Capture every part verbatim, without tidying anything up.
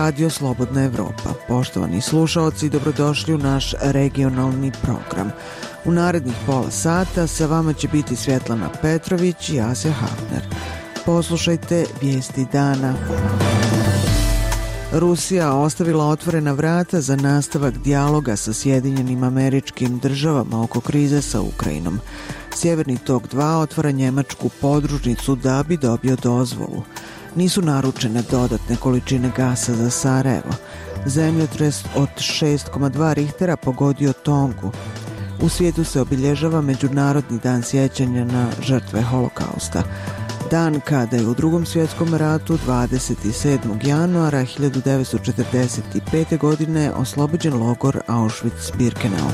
Radio Slobodna Evropa. Poštovani slušaoci, dobrodošli u naš regionalni program. U narednih pola sata sa vama će biti Svjetlana Petrović i Asja Hafner. Poslušajte vijesti dana. Rusija ostavila otvorena vrata za nastavak dijaloga sa Sjedinjenim Američkim Državama oko krize sa Ukrajinom. Sjeverni tok dva otvara njemačku podružnicu da bi dobio dozvolu. Nisu naručene dodatne količine gasa za Sarajevo. Zemljotres od šest zarez dva Richtera pogodio Tongu. U svijetu se obilježava Međunarodni dan sjećanja na žrtve holokausta. Dan kada je u Drugom svjetskom ratu dvadeset sedmog januara hiljadu devetsto četrdeset pete. godine oslobođen logor Auschwitz-Birkenau.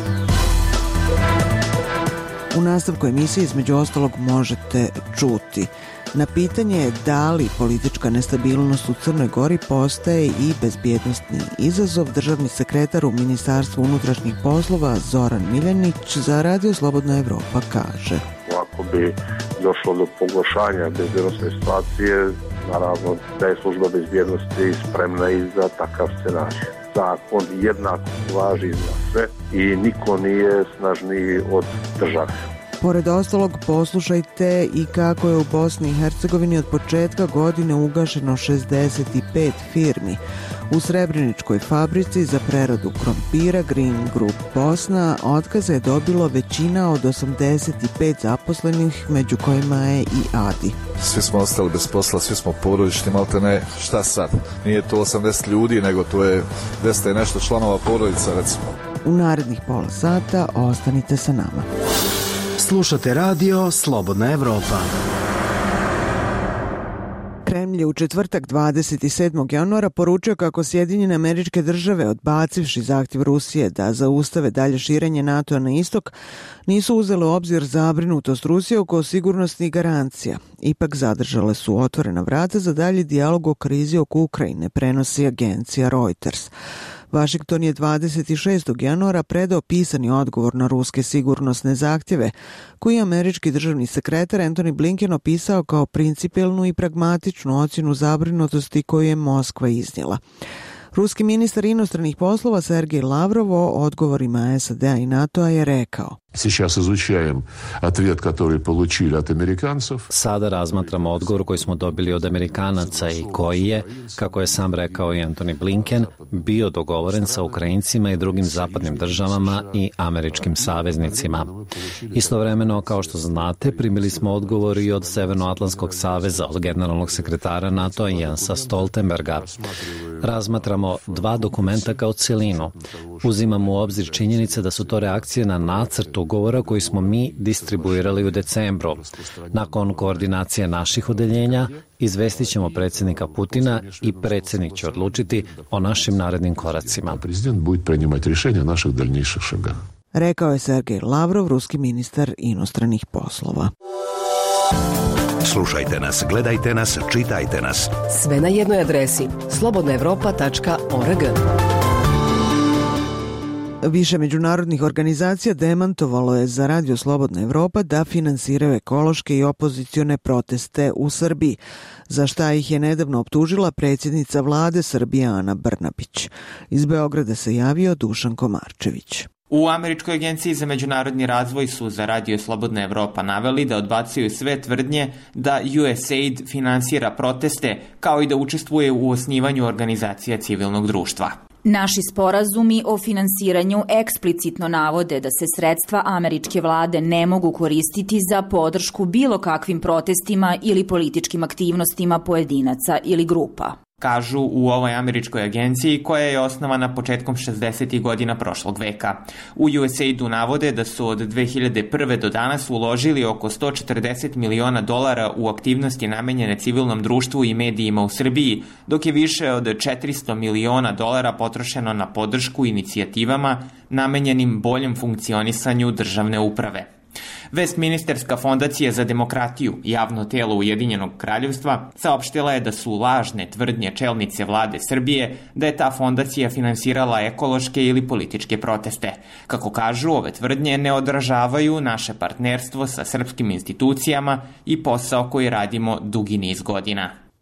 U nastavku emisije između ostalog možete čuti: na pitanje da li politička nestabilnost u Crnoj Gori postaje i bezbjednosni izazov, državni sekretar u Ministarstvu unutrašnjih poslova Zoran Miljanić za Radio Slobodna Evropa kaže: ako bi došlo do pogoršanja bezbjednosne situacije, naravno da je služba bezbjednosti spremna i za takav scenarij. Zakon jednako važi za sve i niko nije snažniji od države. Pored ostalog, poslušajte i kako je u Bosni i Hercegovini od početka godine ugašeno šezdeset pet firmi. U Srebreničkoj fabrici za preradu krompira Green Group Bosna otkaze je dobilo većina od osamdeset pet zaposlenih, među kojima je i Adi. Svi smo ostali bez posla, svi smo porodični, malte ne, šta sad? Nije to osamdeset ljudi, nego to je dvesta i nešto članova porodica, recimo. U narednih pola sata ostanite sa nama. Slušate radio Slobodna Evropa. Kremlj je u četvrtak dvadeset sedmog januara poručio kako Sjedinjene Američke Države, odbacivši zahtjev Rusije da zaustave dalje širenje NATO-a na istok, nisu uzele u obzir zabrinutost Rusije oko sigurnosnih garancija. Ipak zadržale su otvorena vrata za dalji dijalog o krizi oko Ukrajine, prenosi agencija Reuters. Washington je dvadeset šestog januara predao pisani odgovor na ruske sigurnosne zahtjeve, koji je američki državni sekretar Antony Blinken opisao kao principijelnu i pragmatičnu ocjenu zabrinutosti koju je Moskva iznijela. Ruski ministar inostranih poslova Sergej Lavrov o odgovorima S A D-a i NATO-a je rekao: Сейчас изучаем ответ, который получили от американцев. Sada razmatramo odgovor koji smo dobili od Amerikanaca i koji je, kako je sam rekao i Antony Blinken, bio dogovoren sa Ukrajincima i drugim zapadnim državama i američkim saveznicima. Istovremeno, kao što znate, primili smo odgovor i od Severnoatlantskog saveza, od generalnog sekretara NATO-a Jensa Stoltenberga. Razmatramo dva dokumenta kao cjelinu. Uzimamo u obzir činjenice da su to reakcije na nacrt ugovora koji smo mi distribuirali u decembru. Nakon koordinacije naših odeljenja, izvestit ćemo predsjednika Putina i predsjednik će odlučiti o našim narednim koracima. Prezident bude prenimati rješenja naših daljnjih šaga. Rekao je Sergej Lavrov, ruski ministar inostranih poslova. Slušajte nas, gledajte nas, čitajte nas. Sve na jednoj adresi slobodna evropa tačka org. Više međunarodnih organizacija demantovalo je za Radio Slobodna Evropa da finansiraju ekološke i opozicione proteste u Srbiji, za šta ih je nedavno optužila predsjednica vlade Srbije Ana Brnabić. Iz Beograda se javio Dušan Komarčević. U Američkoj agenciji za međunarodni razvoj su za Radio Slobodna Evropa naveli da odbacuju sve tvrdnje da U S A I D finansira proteste, kao i da učestvuje u osnivanju organizacija civilnog društva. Naši sporazumi o finansiranju eksplicitno navode da se sredstva američke vlade ne mogu koristiti za podršku bilo kakvim protestima ili političkim aktivnostima pojedinaca ili grupa, kažu u ovoj američkoj agenciji koja je osnovana početkom šezdesetih godina prošlog veka. U U S A I D-u navode da su od dve hiljade prve do danas uložili oko sto četrdeset miliona dolara u aktivnosti namenjene civilnom društvu i medijima u Srbiji, dok je više od četiristo miliona dolara potrošeno na podršku inicijativama namenjenim boljem funkcionisanju državne uprave. Westminsterska fondacija za demokratiju, javno telo Ujedinjenog kraljevstva, saopštila je da su lažne tvrdnje čelnice vlade Srbije da je ta fondacija finansirala ekološke ili političke proteste. Kako kažu, ove tvrdnje ne odražavaju naše partnerstvo sa srpskim institucijama i posao koji radimo dugi niz godina.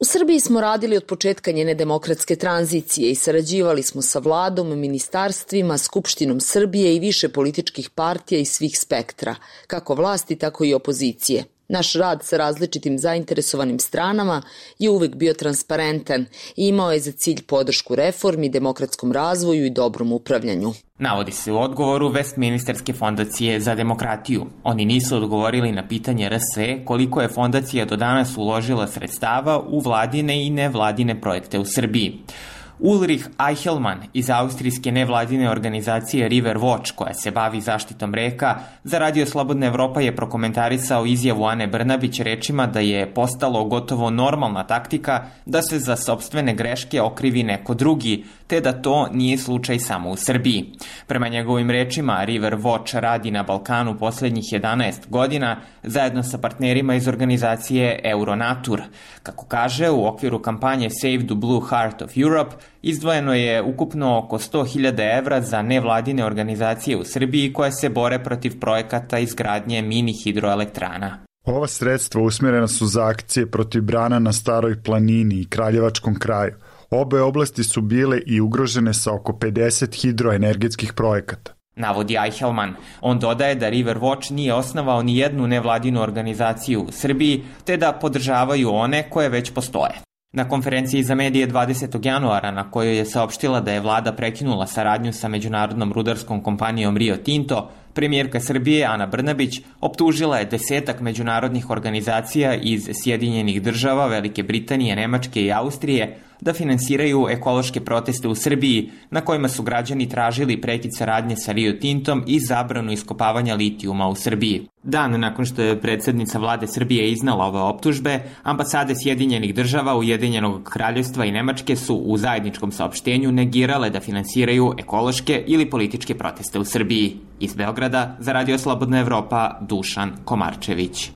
U Srbiji smo radili od početka njene demokratske tranzicije i sarađivali smo sa vladom, ministarstvima, Skupštinom Srbije i više političkih partija iz svih spektra, kako vlasti, tako i opozicije. Naš rad sa različitim zainteresovanim stranama je uvek bio transparentan i imao je za cilj podršku reformi, demokratskom razvoju i dobrom upravljanju. Navodi se u odgovoru Westminsterske fondacije za demokratiju. Oni nisu odgovorili na pitanje R S E koliko je fondacija do danas uložila sredstava u vladine i nevladine projekte u Srbiji. Ulrich Eichelmann iz austrijske nevladine organizacije River Watch, koja se bavi zaštitom reka, za Radio Slobodna Evropa je prokomentarisao izjavu Ane Brnabić rečima da je postalo gotovo normalna taktika da se za sopstvene greške okrivi neko drugi, te da to nije slučaj samo u Srbiji. Prema njegovim rečima, River Watch radi na Balkanu poslednjih jedanaest godina zajedno sa partnerima iz organizacije Euronatur. Kako kaže, u okviru kampanje Save the Blue Heart of Europe izdvojeno je ukupno oko sto hiljada evra za nevladine organizacije u Srbiji koje se bore protiv projekata izgradnje mini hidroelektrana. Ova sredstva usmjerena su za akcije protiv brana na Staroj planini i Kraljevačkom kraju. Obe oblasti su bile i ugrožene sa oko pedeset hidroenergetskih projekata. Navodi Eichelmann. On dodaje da River Watch nije osnovao ni jednu nevladinu organizaciju u Srbiji, te da podržavaju one koje već postoje. Na konferenciji za medije dvadesetog januara, na kojoj je saopštila da je vlada prekinula saradnju sa međunarodnom rudarskom kompanijom Rio Tinto, premijerka Srbije Ana Brnabić optužila je desetak međunarodnih organizacija iz Sjedinjenih država, Velike Britanije, Nemačke i Austrije da finansiraju ekološke proteste u Srbiji na kojima su građani tražili prekid saradnje sa Rio Tintom i zabranu iskopavanja litijuma u Srbiji. Dan nakon što je predsjednica vlade Srbije iznala ove optužbe, ambasade Sjedinjenih država, Ujedinjenog kraljevstva i Nemačke su u zajedničkom saopštenju negirale da finansiraju ekološke ili političke proteste u Srbiji. Iz Beograda za Radio Slobodna Evropa, Dušan Komarčević.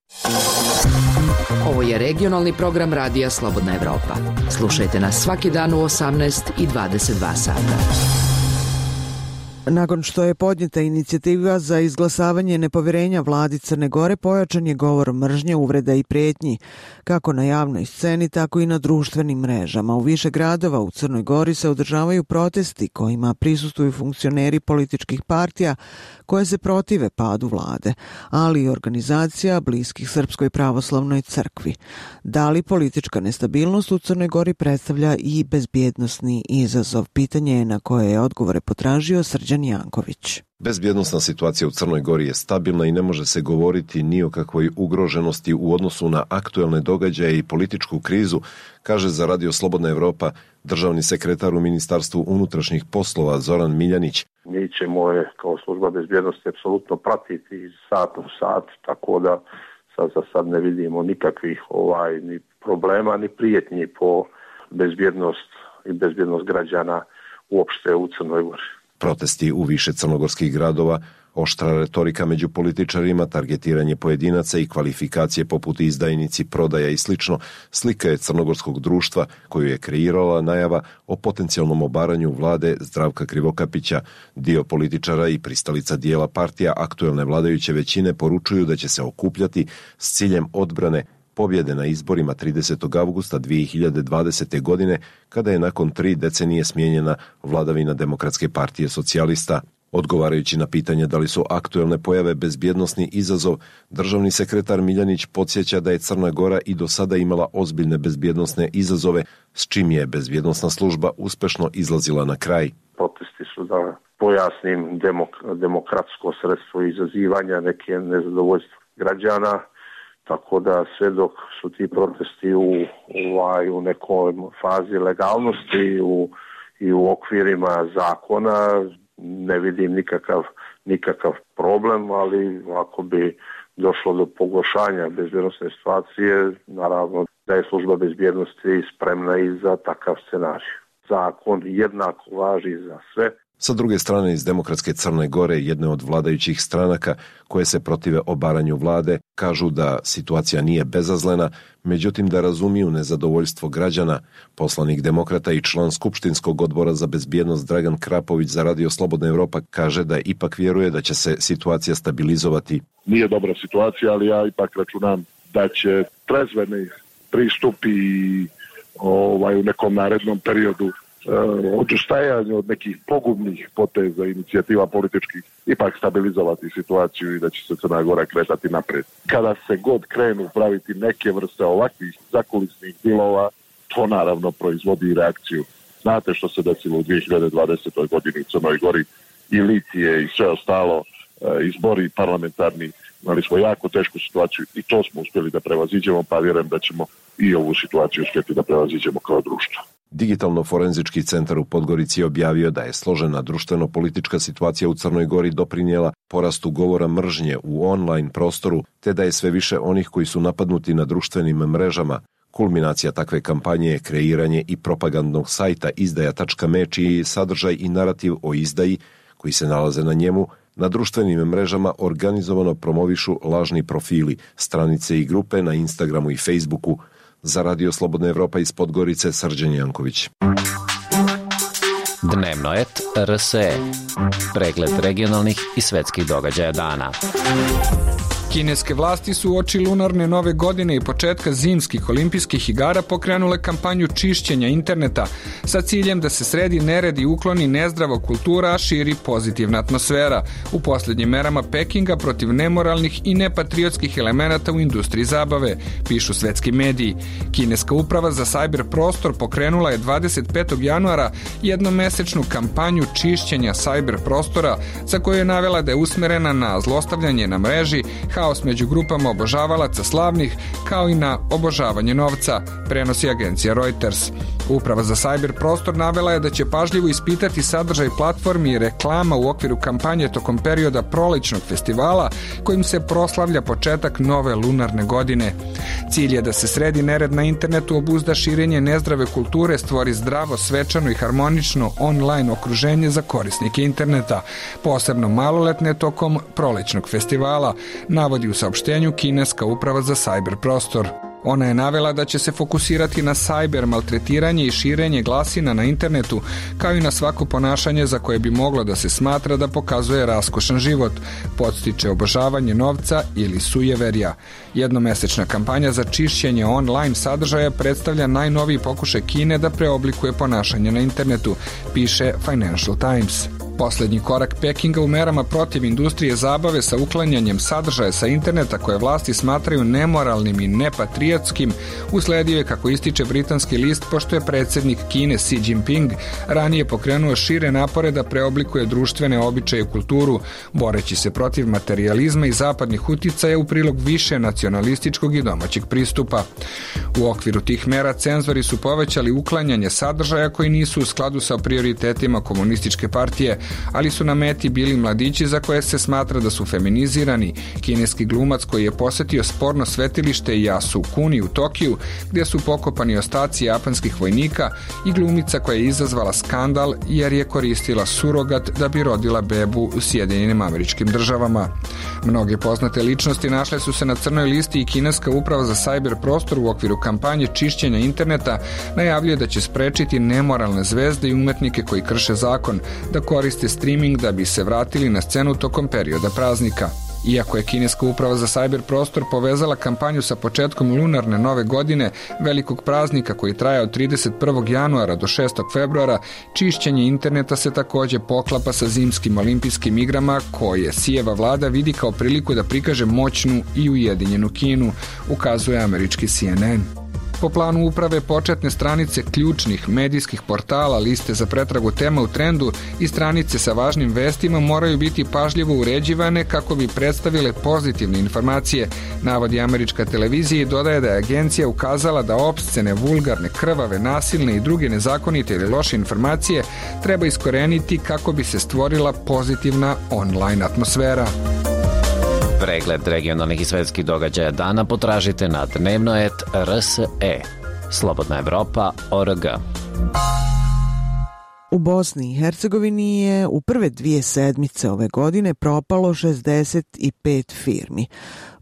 Ovo je regionalni program Radija Slobodna Evropa. Slušajte nas svaki dan u osamnaest i dvadeset dva sata. Nakon što je podnijeta inicijativa za izglasavanje nepovjerenja vladi Crne Gore, pojačan je govor mržnje, uvreda i prijetnji, kako na javnoj sceni, tako i na društvenim mrežama. U više gradova u Crnoj Gori se održavaju protesti kojima prisustvuju funkcioneri političkih partija koje se protive padu vlade, ali i organizacija bliskih Srpskoj pravoslavnoj crkvi. Da li politička nestabilnost u Crnoj Gori predstavlja i bezbjednosni izazov? Pitanje je na koje je odgovore potražio Srđan Janković. Bezbjednosna situacija u Crnoj Gori je stabilna i ne može se govoriti ni o kakvoj ugroženosti u odnosu na aktuelne događaje i političku krizu, kaže za Radio Slobodna Evropa državni sekretar u Ministarstvu unutrašnjih poslova Zoran Miljanić. Mi ćemo je kao služba bezbjednosti apsolutno pratiti iz sata u sat, tako da sad za sad ne vidimo nikakvih ovaj ni problema ni prijetnji po bezbjednost i bezbjednost građana uopšte u Crnoj Gori. Protesti u više crnogorskih gradova, oštra retorika među političarima, targetiranje pojedinaca i kvalifikacije poput izdajnici, prodaja i slično, slika je crnogorskog društva koju je kreirala najava o potencijalnom obaranju vlade Zdravka Krivokapića. Dio političara i pristalica dijela partija aktuelne vladajuće većine poručuju da će se okupljati s ciljem odbrane pobjede na izborima tridesetog avgusta dvije hiljade dvadesete. godine, kada je nakon tri decenije smijenjena vladavina Demokratske partije socijalista. Odgovarajući na pitanje da li su aktuelne pojave bezbjednosni izazov, državni sekretar Miljanić podsjeća da je Crna Gora i do sada imala ozbiljne bezbjednosne izazove, s čim je bezbjednosna služba uspešno izlazila na kraj. Protesti su, da pojasnim, demok- demokratsko sredstvo izazivanja neke nezadovoljstva građana, tako da sve dok su ti protesti u, ovaj, u nekoj fazi legalnosti u, i u okvirima zakona, ne vidim nikakav, nikakav problem, ali ako bi došlo do pogoršanja bezbjednosne situacije, naravno da je služba bezbjednosti spremna i za takav scenarij. Zakon jednako važi za sve. Sa druge strane, iz Demokratske Crne Gore, jedne od vladajućih stranaka koje se protive obaranju vlade, kažu da situacija nije bezazlena, međutim da razumiju nezadovoljstvo građana. Poslanik Demokrata i član Skupštinskog odbora za bezbjednost Dragan Krapović za Radio Slobodna Evropa kaže da ipak vjeruje da će se situacija stabilizovati. Nije dobra situacija, ali ja ipak računam da će trezveni pristup i ovaj, u nekom narednom periodu odustajanje od nekih pogubnih poteza, inicijativa političkih, ipak stabilizovati situaciju i da će se Crna Gora kretati napred. Kada se god krenu praviti neke vrste ovakvih zakulisnih dilova, to naravno proizvodi reakciju. Znate što se desilo u dvije hiljade dvadesetoj godini u Crnoj Gori, i Licije i sve ostalo, izbori parlamentarni, imali smo jako tešku situaciju i to smo uspjeli da prevaziđemo, pa vjerujem da ćemo i ovu situaciju uspjeti da prevaziđemo kao društvo. Digitalno-forenzički centar u Podgorici je objavio da je složena društveno-politička situacija u Crnoj Gori doprinijela porastu govora mržnje u online prostoru, te da je sve više onih koji su napadnuti na društvenim mrežama. Kulminacija takve kampanje je kreiranje i propagandnog sajta izdaja tačka me, čiji sadržaj i narativ o izdaji, koji se nalaze na njemu, na društvenim mrežama organizovano promovišu lažni profili, stranice i grupe na Instagramu i Facebooku. Za Radio Slobodna Evropa iz Podgorice, Srđan Janković. Dnevnoet R S E. Pregled regionalnih i svetskih događaja dana. Kineske vlasti su uoči lunarne nove godine i početka zimskih olimpijskih igara pokrenule kampanju čišćenja interneta sa ciljem da se sredi nered i ukloni nezdrava kultura, a širi pozitivna atmosfera u posljednjim merama Pekinga protiv nemoralnih i nepatriotskih elemenata u industriji zabave, pišu svetski mediji. Kineska uprava za sajber prostor pokrenula je dvadeset petog januara jednomesečnu kampanju čišćenja sajber prostora, za koju je navela da je usmerena na zlostavljanje na mreži, haos među grupama obožavalaca slavnih, kao i na obožavanje novca, prenosi agencija Reuters. Uprava za sajber prostor navela je da će pažljivo ispitati sadržaj platformi i reklama u okviru kampanje tokom perioda prolećnog festivala, kojim se proslavlja početak nove lunarne godine. Cilj je da se sredi nered na internetu, obuzda širenje nezdrave kulture, stvori zdravo, svečano i harmonično online okruženje za korisnike interneta, posebno maloletne tokom prolećnog festivala, navodi u saopštenju Kineska uprava za sajber prostor. Ona je navela da će se fokusirati na sajber maltretiranje i širenje glasina na internetu, kao i na svako ponašanje za koje bi moglo da se smatra da pokazuje raskošan život, podstiče obožavanje novca ili sujeverja. Jednomesečna kampanja za čišćenje online sadržaja predstavlja najnoviji pokušaj Kine da preoblikuje ponašanje na internetu, piše Financial Times. Poslednji korak Pekinga u merama protiv industrije zabave sa uklanjanjem sadržaja sa interneta koje vlasti smatraju nemoralnim i nepatriotskim usledio je, kako ističe britanski list, pošto je predsjednik Kine Xi Jinping ranije pokrenuo šire napore da preoblikuje društvene običaje i kulturu, boreći se protiv materijalizma i zapadnih uticaja u prilog više nacionalističkog i domaćeg pristupa. U okviru tih mera cenzori su povećali uklanjanje sadržaja koji nisu u skladu sa prioritetima komunističke partije, ali su na meti bili mladići za koje se smatra da su feminizirani, kineski glumac koji je posetio sporno svetilište Yasukuni u Tokiju, gdje su pokopani ostaci japanskih vojnika, i glumica koja je izazvala skandal jer je koristila surogat da bi rodila bebu u Sjedinjenim Američkim Državama. Mnoge poznate ličnosti našle su se na crnoj listi i Kineska uprava za sajber prostor u okviru kampanje čišćenja interneta najavljuje da će sprečiti nemoralne zvezde i umetnike koji krše zakon da koriste streaming da bi se vratili na scenu tokom perioda praznika. Iako je Kineska uprava za sajber prostor povezala kampanju sa početkom lunarne nove godine, velikog praznika koji traje od trideset prvog januara do šestog februara, čišćenje interneta se također poklapa sa zimskim olimpijskim igrama koje Sijeva vlada vidi kao priliku da prikaže moćnu i ujedinjenu Kinu, ukazuje američki C N N. Po planu uprave, početne stranice ključnih medijskih portala, liste za pretragu tema u trendu i stranice sa važnim vestima moraju biti pažljivo uređivane kako bi predstavile pozitivne informacije, navodi američka televizija i dodaje da je agencija ukazala da opscene, vulgarne, krvave, nasilne i druge nezakonite ili loše informacije treba iskoreniti kako bi se stvorila pozitivna online atmosfera. Pregled regionalnih i svetskih događaja dana potražite na dnevnoet R S E. Slobodna Evropa O R G. U Bosni i Hercegovini je u prve dvije sedmice ove godine propalo šezdeset pet firmi.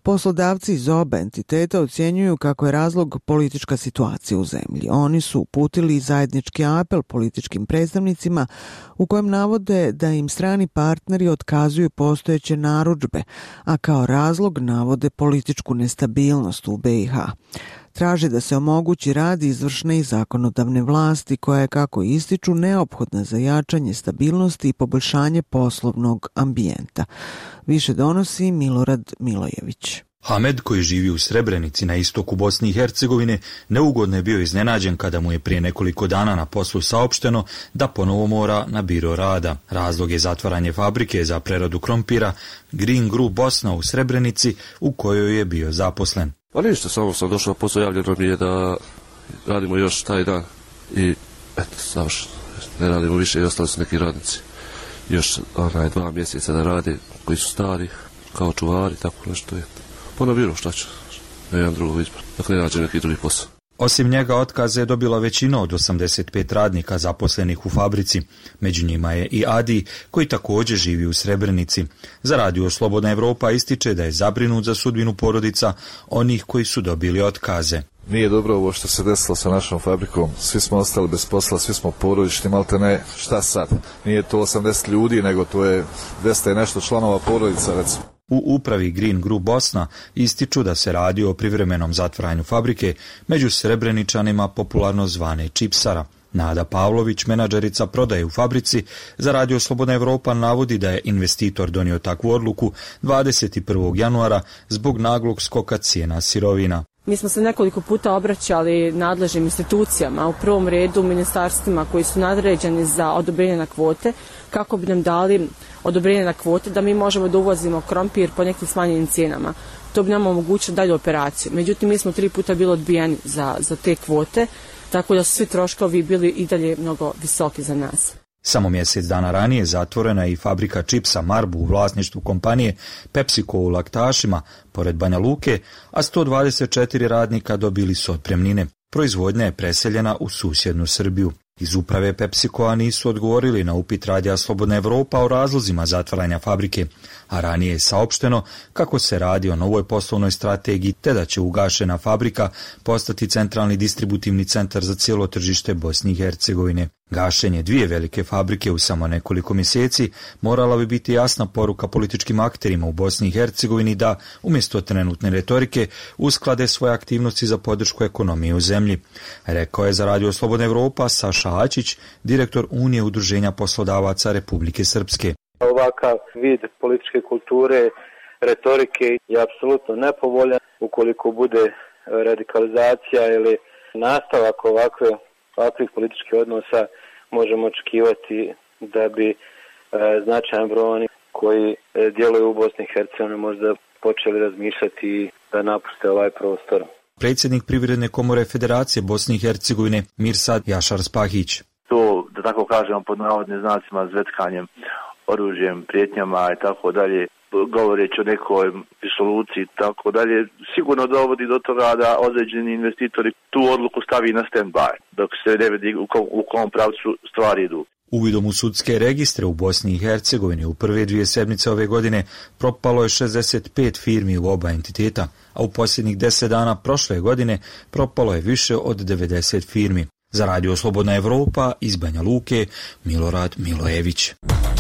Poslodavci iz oba entiteta ocjenjuju kako je razlog politička situacija u zemlji. Oni su uputili zajednički apel političkim predstavnicima u kojem navode da im strani partneri otkazuju postojeće narudžbe, a kao razlog navode političku nestabilnost u be i ha. Traže da se omogući rad izvršne i zakonodavne vlasti koja je, kako ističu, neophodna za jačanje stabilnosti i poboljšanje poslovnog ambijenta. Više donosi Milorad Milojević. Hamed, koji živi u Srebrenici na istoku Bosne i Hercegovine, neugodno je bio iznenađen kada mu je prije nekoliko dana na poslu saopšteno da ponovo mora na biro rada. Razlog je zatvaranje fabrike za preradu krompira Green Group Bosna u Srebrenici, u kojoj je bio zaposlen. Pa ništa, samo sam došao, posao javljeno mi je da radimo još taj dan i eto, završeno. Ne radimo više i ostali su neki radnici. Još onaj dva mjeseca da rade, koji su stari, kao čuvari, tako nešto je. Pa na biro, šta ću? Ne jedan drugo izbor. Dakle, ne nađem neki drugi posao. Osim njega otkaze je dobila većina od osamdeset pet radnika zaposlenih u fabrici. Među njima je i Adi, koji također živi u Srebrenici. Za radio Slobodna Evropa ističe da je zabrinut za sudbinu porodica onih koji su dobili otkaze. Nije dobro ovo što se desilo sa našom fabrikom. Svi smo ostali bez posla, svi smo porodični, malte ne, šta sad? Nije to osamdeset ljudi, nego to je dvesta i nešto članova porodica, recimo. U upravi Green Group Bosna ističu da se radi o privremenom zatvaranju fabrike među Srebreničanima popularno zvane Čipsara. Nada Pavlović, menadžerica prodaje u fabrici, za radio Slobodna Evropa navodi da je investitor donio takvu odluku dvadeset prvog januara zbog naglog skoka cijena sirovina. Mi smo se nekoliko puta obraćali nadležnim institucijama, u prvom redu ministarstvima koji su nadređeni za odobrenje na kvote, kako bi nam dali odobrenje na kvote da mi možemo da uvozimo krompir po nekim smanjenim cijenama. To bi nam omogućilo dalju operaciju. Međutim, mi smo tri puta bili odbijeni za, za te kvote, tako da su svi troškovi bili i dalje mnogo visoki za nas. Samo mjesec dana ranije zatvorena je i fabrika čipsa Marbu u vlasništvu kompanije PepsiCo u Laktašima, pored Banja Luke, a sto dvadeset četiri radnika dobili su otpremnine. Proizvodnja je preseljena u susjednu Srbiju. Iz uprave PepsiCoa nisu odgovorili na upit radija Slobodna Evropa o razlozima zatvaranja fabrike, a ranije je saopšteno kako se radi o novoj poslovnoj strategiji te da će ugašena fabrika postati centralni distributivni centar za cijelo tržište Bosne i Hercegovine. Gašenje dvije velike fabrike u samo nekoliko mjeseci morala bi biti jasna poruka političkim akterima u Bosni i Hercegovini da, umjesto trenutne retorike, usklade svoje aktivnosti za podršku ekonomije u zemlji. Rekao je za radio Slobodna Evropa Saša Ačić, direktor Unije udruženja poslodavaca Republike Srpske. Ovakav vid političke kulture, retorike je apsolutno nepovoljan. Ukoliko bude radikalizacija ili nastavak ovakve, ovakvih političkih odnosa, možemo očekivati da bi e, značajan broj onih koji e, djeluju u Bosni i Hercegovini možda počeli razmišljati da napuste ovaj prostor. Predsjednik Privredne komore Federacije Bosne i Hercegovine Mirsad Jašar Spahić. To, da tako kažemo, pod navodnim znacima zvetkanjem, oružjem, prijetnjama i tako dalje, govoreći o nekoj disoluciji i tako dalje, sigurno dovodi do toga da određeni investitori tu odluku stavi na stand-by, dok se ne vidi u kom, u kom pravcu stvari idu. Uvidom u sudske registre u Bosni i Hercegovini u prve dvije sedmice ove godine propalo je šezdeset pet firmi u oba entiteta, a u posljednjih deset dana prošle godine propalo je više od devedeset firmi. Za radio Slobodna Evropa iz Banja Luke, Milorad Milojević.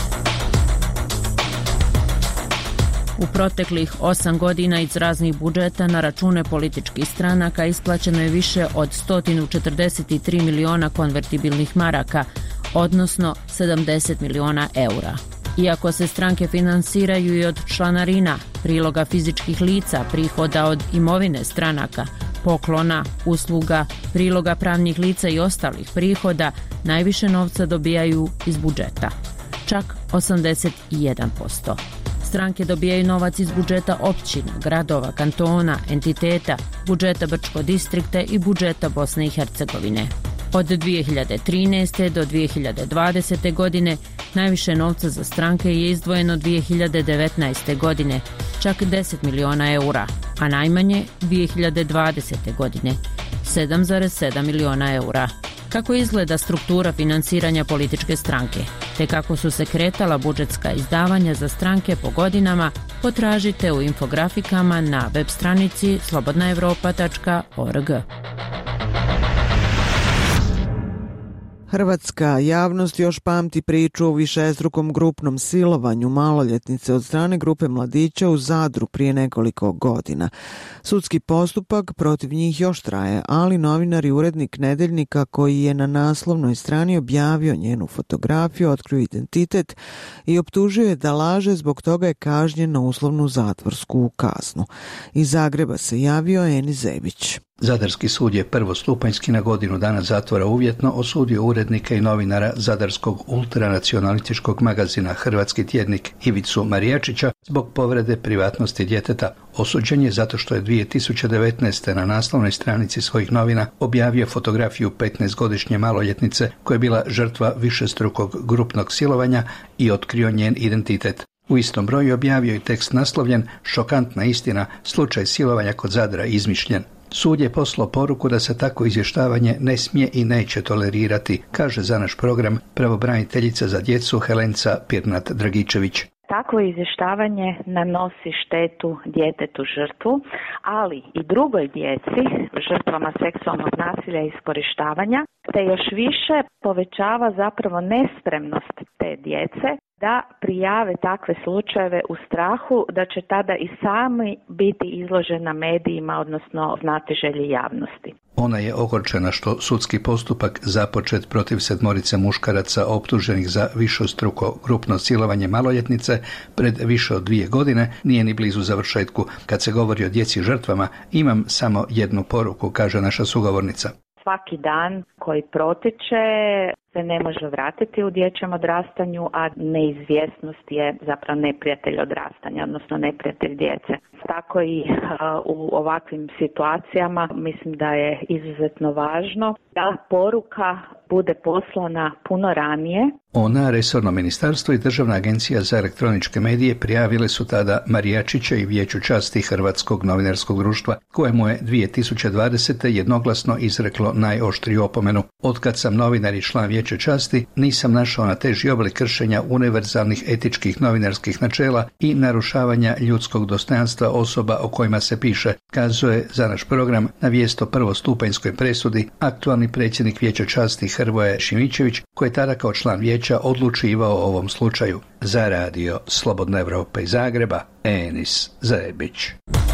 U proteklih osam godina iz raznih budžeta na račune političkih stranaka isplaćeno je više od sto četrdeset tri miliona konvertibilnih maraka, odnosno sedamdeset miliona eura. Iako se stranke finansiraju i od članarina, priloga fizičkih lica, prihoda od imovine stranaka, poklona, usluga, priloga pravnih lica i ostalih prihoda, najviše novca dobijaju iz budžeta, čak osamdeset jedan posto. Stranke dobijaju novac iz budžeta općina, gradova, kantona, entiteta, budžeta Brčko distrikta i budžeta Bosne i Hercegovine. Od dvije hiljade trinaeste. do dvije hiljade dvadesete. godine najviše novca za stranke je izdvojeno dvije hiljade devetnaeste. godine, čak deset miliona eura, a najmanje dvije hiljade dvadesete. godine, sedam zarez sedam miliona eura. Kako izgleda struktura finansiranja političke stranke? te kako su se kretala budžetska izdavanja za stranke po godinama, potražite u infografikama na web stranici slobodna evropa tačka org. Hrvatska javnost još pamti priču o višestrukom grupnom silovanju maloljetnice od strane grupe mladića u Zadru prije nekoliko godina. Sudski postupak protiv njih još traje, ali novinar i urednik Nedeljnika koji je na naslovnoj strani objavio njenu fotografiju, otkrio identitet i optužio je da laže, zbog toga je kažnjen na uslovnu zatvorsku kaznu. Iz Zagreba se javio Eni Zebić. Zadarski sud je prvostupanjski na godinu dana zatvora uvjetno osudio urednika i novinara zadarskog ultranacionalističkog magazina Hrvatski tjednik Ivicu Marijačića zbog povrede privatnosti djeteta. Osuđen je zato što je dvije tisuće devetnaeste. na naslovnoj stranici svojih novina objavio fotografiju petnaestogodišnje maloljetnice koja je bila žrtva višestrukog grupnog silovanja i otkrio njen identitet. U istom broju objavio i tekst naslovljen "Šokantna istina, slučaj silovanja kod Zadra izmišljen". Sud je poslao poruku da se tako izvještavanje ne smije i neće tolerirati, kaže za naš program pravobraniteljica za djecu Helenca Pirnat-Dragičević. Takvo izvještavanje nanosi štetu djetetu žrtvu, ali i drugoj djeci, žrtvama seksualnog nasilja i iskorištavanja, te još više povećava zapravo nespremnost te djece da prijave takve slučajeve u strahu da će tada i sami biti izložena medijima, odnosno znatiželji javnosti. Ona je ogorčena što sudski postupak započet protiv sedmorice muškaraca optuženih za višestruko grupno silovanje maloljetnice pred više od dvije godine nije ni blizu završetku. Kad se govori o djeci žrtvama, imam samo jednu poruku, kaže naša sugovornica. Svaki dan koji protiče se ne može vratiti u dječjem odrastanju, a neizvjesnost je zapravo neprijatelj odrastanja, odnosno neprijatelj djece. Tako i uh, u ovakvim situacijama mislim da je izuzetno važno da poruka bude poslana puno ranije. Ona, resorno ministarstvo i Državna agencija za elektroničke medije prijavile su tada Marijačića i Vijeću časti Hrvatskog novinarskog društva, kojemu je dvije tisuće dvadesete. jednoglasno izreklo najoštriju opomenu. Otkad sam novinar i član Vijeća časti, nisam našao na teži oblik kršenja univerzalnih etičkih novinarskih načela i narušavanja ljudskog dostojanstva osoba o kojima se piše, kazuje za naš program na vijest o prvostupanjskoj presudi aktualni predsjednik Vijeća časti Hrvoje Šimičević, koji je tada kao član vijeća odlučivao o ovom slučaju. Za radio Slobodna Evropa iz Zagreba, Enis Zebić.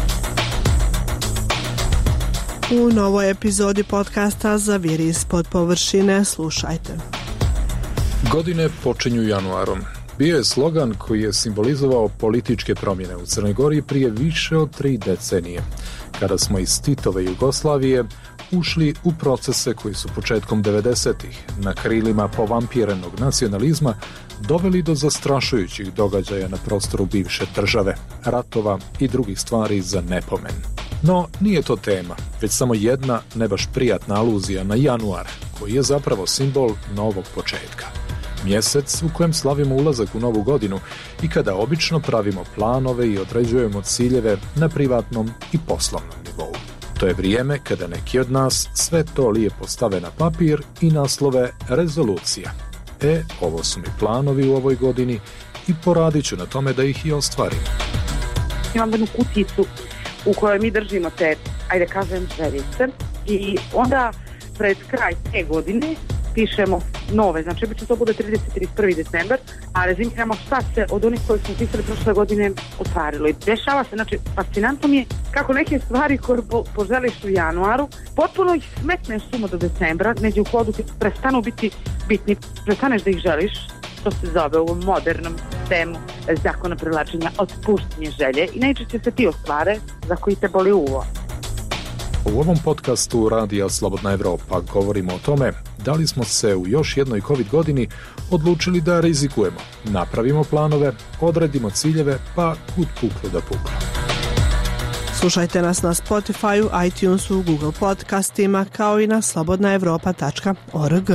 U novoj epizodi podcasta Zaviri ispod površine slušajte. Godine počinju januarom. Bio je slogan koji je simbolizovao političke promjene u Crnoj Gori prije više od tri decenije, kada smo iz Titove Jugoslavije ušli u procese koji su početkom devedesetih na krilima povampirenog nacionalizma doveli do zastrašujućih događaja na prostoru bivše države, ratova i drugih stvari za nepomen. No, nije to tema, već samo jedna ne baš prijatna aluzija na januar, koji je zapravo simbol novog početka. Mjesec u kojem slavimo ulazak u novu godinu i kada obično pravimo planove i određujemo ciljeve na privatnom i poslovnom nivou. To je vrijeme kada neki od nas sve to lijepo stave na papir i naslove rezolucija. E, ovo su mi planovi u ovoj godini i poradit ću na tome da ih i ostvarim. Imam jednu kuticu u kojoj mi držimo te, ajde kažem, željice i onda pred kraj te godine pišemo nove, znači obično to bude trideseti i trideset prvi decembar, a rezimiramo šta se od onih koji smo pisali prošle godine ostvarilo. I dešava se, znači fascinantno mi je kako neke stvari koje po, poželiš u januaru, potpuno ih smetneš sumo do decembra, neđe u hodu ti prestanu biti bitni, prestaneš da ih želiš, što se zove u ovom modernom temu zakona privlačenja otpuštanje želje i najčešće se ti ostvare za koji te boli uvo. U ovom podcastu Radija Slobodna Evropa govorimo o tome da li smo se u još jednoj COVID godini odlučili da rizikujemo, napravimo planove, odredimo ciljeve, pa kud puklo da puklo. Slušajte nas na Spotify, iTunesu, Google podcastima kao i na slobodna evropa tačka org.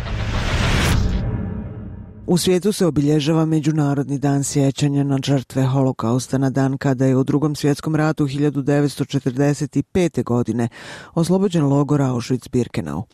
U svijetu se obilježava Međunarodni dan sjećanja na žrtve Holokausta, na dan kada je u Drugom svjetskom ratu hiljadu devetsto četrdeset pete. godine oslobođen logor Auschwitz-Birkenau.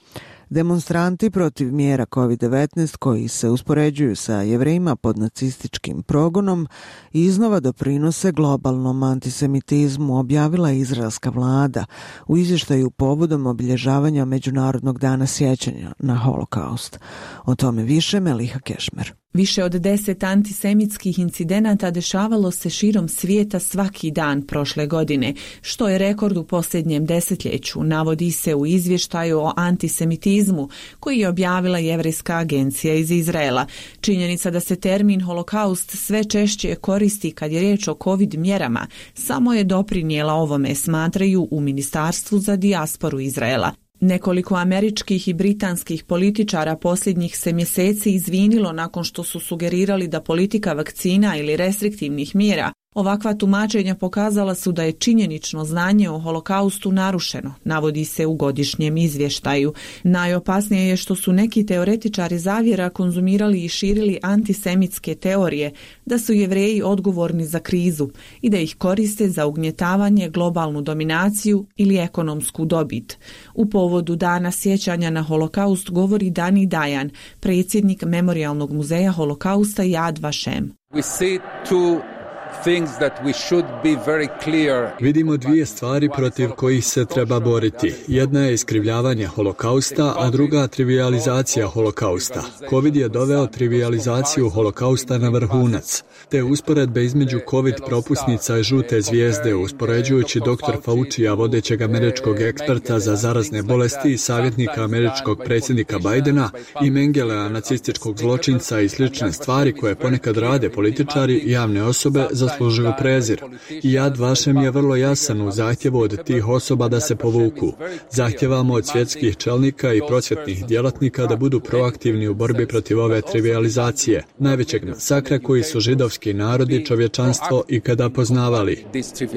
Demonstranti protiv mjera kovid devetnaest koji se uspoređuju sa Jevrejima pod nacističkim progonom iznova doprinose globalnom antisemitizmu, objavila je izraelska vlada u izvještaju povodom obilježavanja Međunarodnog dana sjećanja na holokaust. O tome više Meliha Kešmer. Više od deset antisemitskih incidenata dešavalo se širom svijeta svaki dan prošle godine, što je rekord u posljednjem desetljeću, navodi se u izvještaju o antisemitizmu koji je objavila Jevrejska agencija iz Izraela. Činjenica da se termin holokaust sve češće koristi kad je riječ o covid mjerama samo je doprinijela ovome, smatraju u Ministarstvu za dijasporu Izraela. Nekoliko američkih i britanskih političara posljednjih se mjeseci izvinilo nakon što su sugerirali da politika vakcina ili restriktivnih mjera. Ovakva tumačenja pokazala su da je činjenično znanje o holokaustu narušeno, navodi se u godišnjem izvještaju. Najopasnije je što su neki teoretičari zavjera konzumirali i širili antisemitske teorije, da su Jevreji odgovorni za krizu i da ih koriste za ugnjetavanje, globalnu dominaciju ili ekonomsku dobit. U povodu Dana sjećanja na holokaust govori Dani Dajan, predsjednik Memorijalnog muzeja holokausta Yad Vashem. We see two things that we should be very clear. Vidimo dvije stvari protiv kojih se treba boriti. Jedna je iskrivljavanje holokausta, a druga trivijalizacija holokausta. Covid je doveo trivijalizaciju holokausta na vrhunac. Te usporedbe između Covid propusnica i žute zvijezde, uspoređujući doktor Faucija, vodećeg američkog eksperta za zarazne bolesti i savjetnika američkog predsjednika Bidena, i Mengelea, nacističkog zločinca, i slične stvari koje ponekad rade političari i javne osobe, zaslužuju prezir. I Yad Vashem je vrlo jasan u zahtjevu od tih osoba da se povuku. Zahtjevamo od svjetskih čelnika i prosvjetnih djelatnika da budu proaktivni u borbi protiv ove trivijalizacije, najvećeg masakra koji su židovski narod i čovječanstvo ikada poznavali.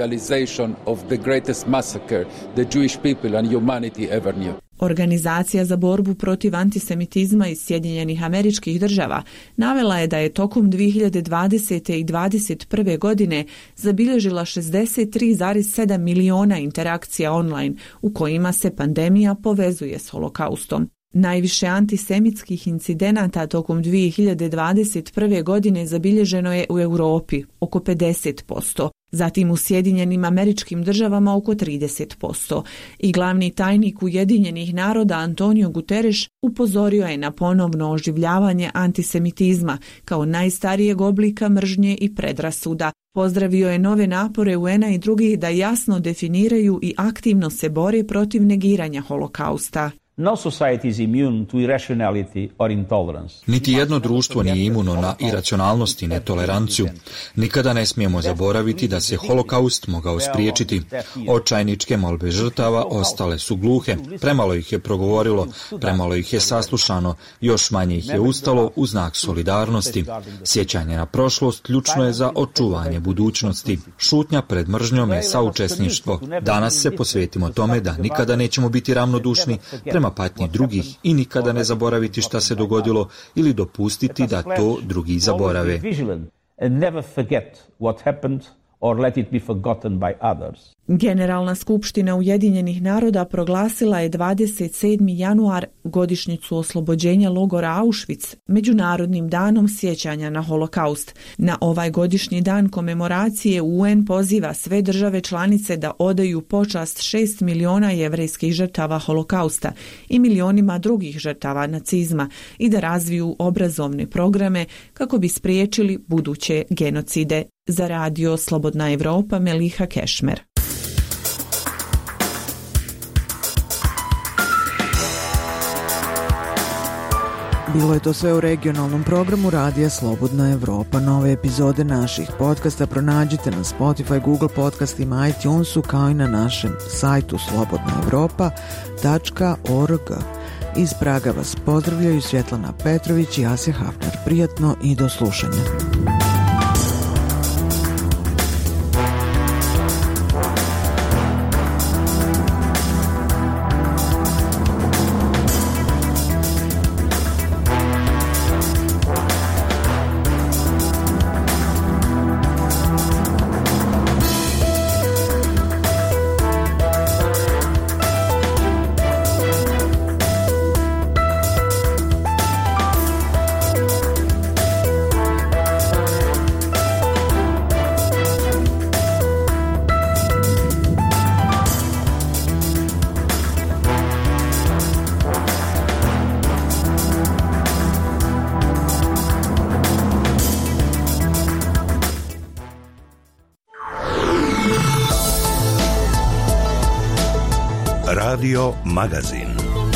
Organizacija za borbu protiv antisemitizma iz Sjedinjenih Američkih Država navela je da je tokom dvije hiljade dvadesete i dvadeset prve godine zabilježila šezdeset tri zarez sedam miliona interakcija online u kojima se pandemija povezuje s holokaustom. Najviše antisemitskih incidenata tokom dvije hiljade dvadeset prve godine zabilježeno je u Europi, oko pedeset posto. Zatim u Sjedinjenim Američkim Državama oko trideset posto. I glavni tajnik Ujedinjenih naroda Antonio Guterres upozorio je na ponovno oživljavanje antisemitizma kao najstarijeg oblika mržnje i predrasuda. Pozdravio je nove napore U N-a i drugih da jasno definiraju i aktivno se bore protiv negiranja holokausta. No society is immune to irrationality or intolerance. Niti jedno društvo nije imuno na iracionalnost i netoleranciju. Nikada ne smijemo zaboraviti da se holokaust mogao spriječiti. Očajničke molbe žrtava ostale su gluhe. Premalo ih je progovorilo, premalo ih je saslušano, još manje ih je ustalo u znak solidarnosti. Sjećanje na prošlost ključno je za očuvanje budućnosti. Šutnja pred mržnjom je saučesništvo. Danas se posvetimo tome da nikada nećemo biti ravnodušni prema patnji drugih i nikada ne zaboraviti šta se dogodilo ili dopustiti da to drugi zaborave. Or let it be forgotten by others. Generalna skupština Ujedinjenih naroda proglasila je dvadeset sedmi januar godišnjicu oslobođenja logora Auschwitz Međunarodnim danom sjećanja na holokaust. Na ovaj godišnji dan komemoracije U N poziva sve države članice da odaju počast šest miliona jevrejskih žrtava holokausta i milionima drugih žrtava nacizma i da razviju obrazovne programe kako bi spriječili buduće genocide. Za radio Slobodna Evropa, Meliha Kešmer. Bilo je to sve u regionalnom programu Radija Slobodna Evropa. Nove epizode naših podcasta pronađite na Spotify, Google podcastima, iTunesu kao i na našem sajtu slobodna evropa tačka org. Iz Praga vas pozdravljaju Svjetlana Petrović i Asja Hafner. Prijatno i do slušanja. Radio Magazin.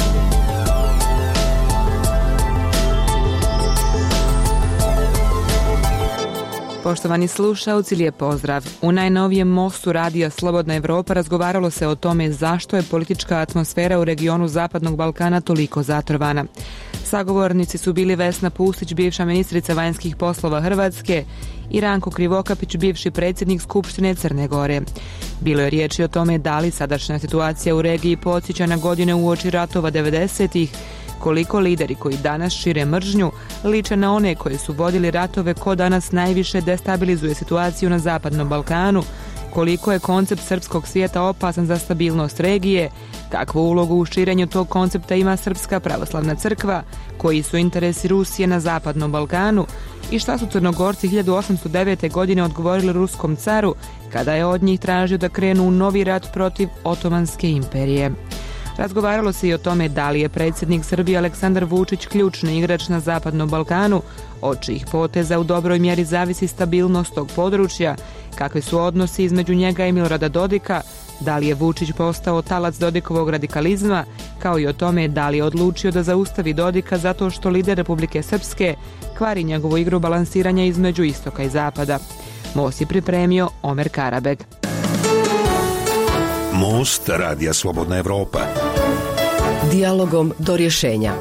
Poštovani slušaoci, lijep pozdrav. U najnovijem mostu radija Slobodna Evropa razgovaralo se o tome zašto je politička atmosfera u regionu Zapadnog Balkana toliko zatrovana. Sagovornici su bili Vesna Pustić, bivša ministrica vanjskih poslova Hrvatske, i Ranko Krivokapić, bivši predsjednik Skupštine Crne Gore. Bilo je riječi o tome da li sadašnja situacija u regiji podsjeća na godine uoči ratova devedesetih, koliko lideri koji danas šire mržnju liče na one koji su vodili ratove, ko danas najviše destabilizuje situaciju na Zapadnom Balkanu, koliko je koncept srpskog svijeta opasan za stabilnost regije, kakvu ulogu u širenju tog koncepta ima Srpska pravoslavna crkva, koji su interesi Rusije na Zapadnom Balkanu i šta su Crnogorci hiljadu osamsto devete. godine odgovorili ruskom caru kada je od njih tražio da krenu u novi rat protiv Otomanske imperije. Razgovaralo se i o tome da li je predsjednik Srbije Aleksandar Vučić ključni igrač na Zapadnom Balkanu, od čijih poteza u dobroj mjeri zavisi stabilnost tog područja, kakvi su odnosi između njega i Milorada Dodika, da li je Vučić postao talac Dodikovog radikalizma, kao i o tome da li je odlučio da zaustavi Dodika zato što lider Republike Srpske kvari njegovu igru balansiranja između istoka i zapada. Most je pripremio Omer Karabeg. Most radija Slobodna Evropa. Dijalogom do rješenja.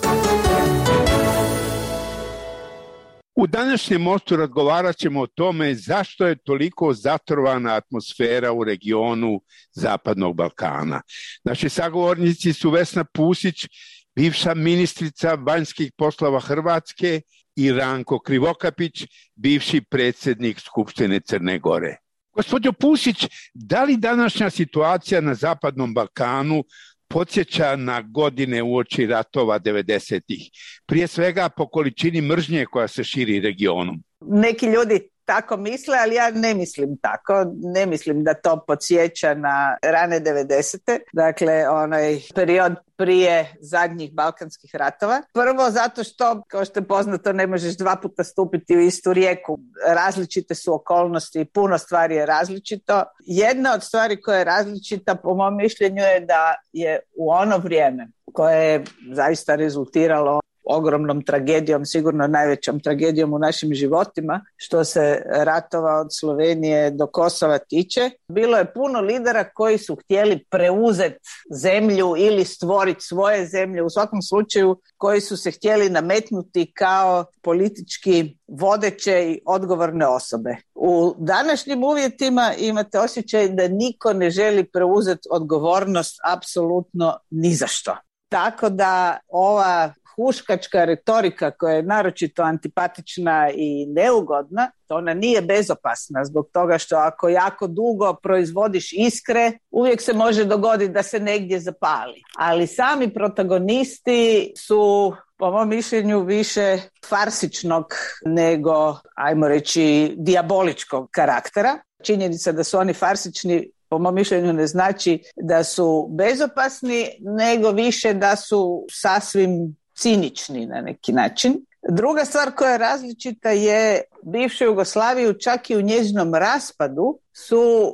U današnjem mostu razgovarat ćemo o tome zašto je toliko zatrovana atmosfera u regionu Zapadnog Balkana. Naši sagovornici su Vesna Pusić, bivša ministrica vanjskih poslova Hrvatske, i Ranko Krivokapić, bivši predsjednik Skupštine Crne Gore. Gospođo Pusić, da li današnja situacija na Zapadnom Balkanu podsjeća na godine uoči ratova devedesetih, prije svega po količini mržnje koja se širi regionom? Neki ljudi tako misle, ali ja ne mislim tako. Ne mislim da to podsjeća na rane devedesete, dakle onaj period prije zadnjih balkanskih ratova. Prvo zato što, kao što je poznato, ne možeš dva puta stupiti u istu rijeku. Različite su okolnosti i puno stvari je različito. Jedna od stvari koja je različita, po mom mišljenju, je da je u ono vrijeme koje je zaista rezultiralo ogromnom tragedijom, sigurno najvećom tragedijom u našim životima, što se ratova od Slovenije do Kosova tiče. Bilo je puno lidera koji su htjeli preuzeti zemlju ili stvoriti svoje zemlje, u svakom slučaju koji su se htjeli nametnuti kao politički vodeće i odgovorne osobe. U današnjim uvjetima imate osjećaj da niko ne želi preuzeti odgovornost apsolutno ni za što. Tako da ova huškačka retorika koja je naročito antipatična i neugodna, ona nije bezopasna zbog toga što ako jako dugo proizvodiš iskre, uvijek se može dogoditi da se negdje zapali. Ali sami protagonisti su, po mom mišljenju, više farsičnog nego, ajmo reći, dijaboličkog karaktera. Činjenica da su oni farsični, po mom mišljenju, ne znači da su bezopasni, nego više da su sasvim cinični na neki način. Druga stvar koja je različita je bivša Jugoslaviju, čak i u njezinom raspadu su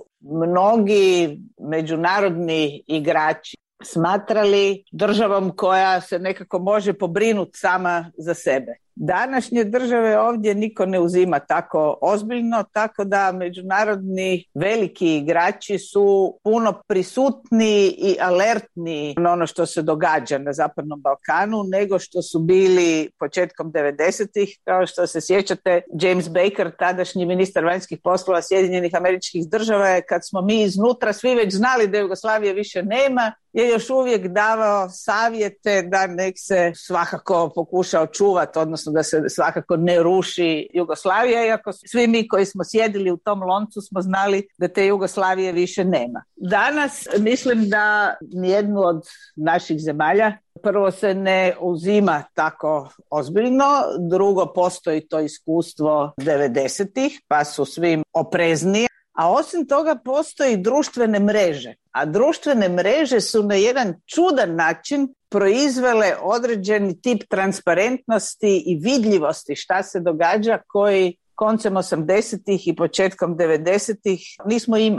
mnogi međunarodni igrači smatrali državom koja se nekako može pobrinuti sama za sebe. Današnje države ovdje niko ne uzima tako ozbiljno, tako da međunarodni veliki igrači su puno prisutni i alertni na ono što se događa na Zapadnom Balkanu nego što su bili početkom devedesetih. Kao što se sjećate, James Baker, tadašnji ministar vanjskih poslova Sjedinjenih Američkih Država, je, kad smo mi iznutra svi već znali da Jugoslavije više nema, je još uvijek davao savjete da nek se svakako pokuša očuvati, odnosno da se svakako ne ruši Jugoslavija, iako svi mi koji smo sjedili u tom loncu smo znali da te Jugoslavije više nema. Danas mislim da nijednu od naših zemalja prvo se ne uzima tako ozbiljno, drugo postoji to iskustvo devedesetih pa su svim oprezniji. A osim toga postoji društvene mreže, a društvene mreže su na jedan čudan način proizvele određeni tip transparentnosti i vidljivosti šta se događa koji koncem osamdesetih i početkom devedesetih nismo imali.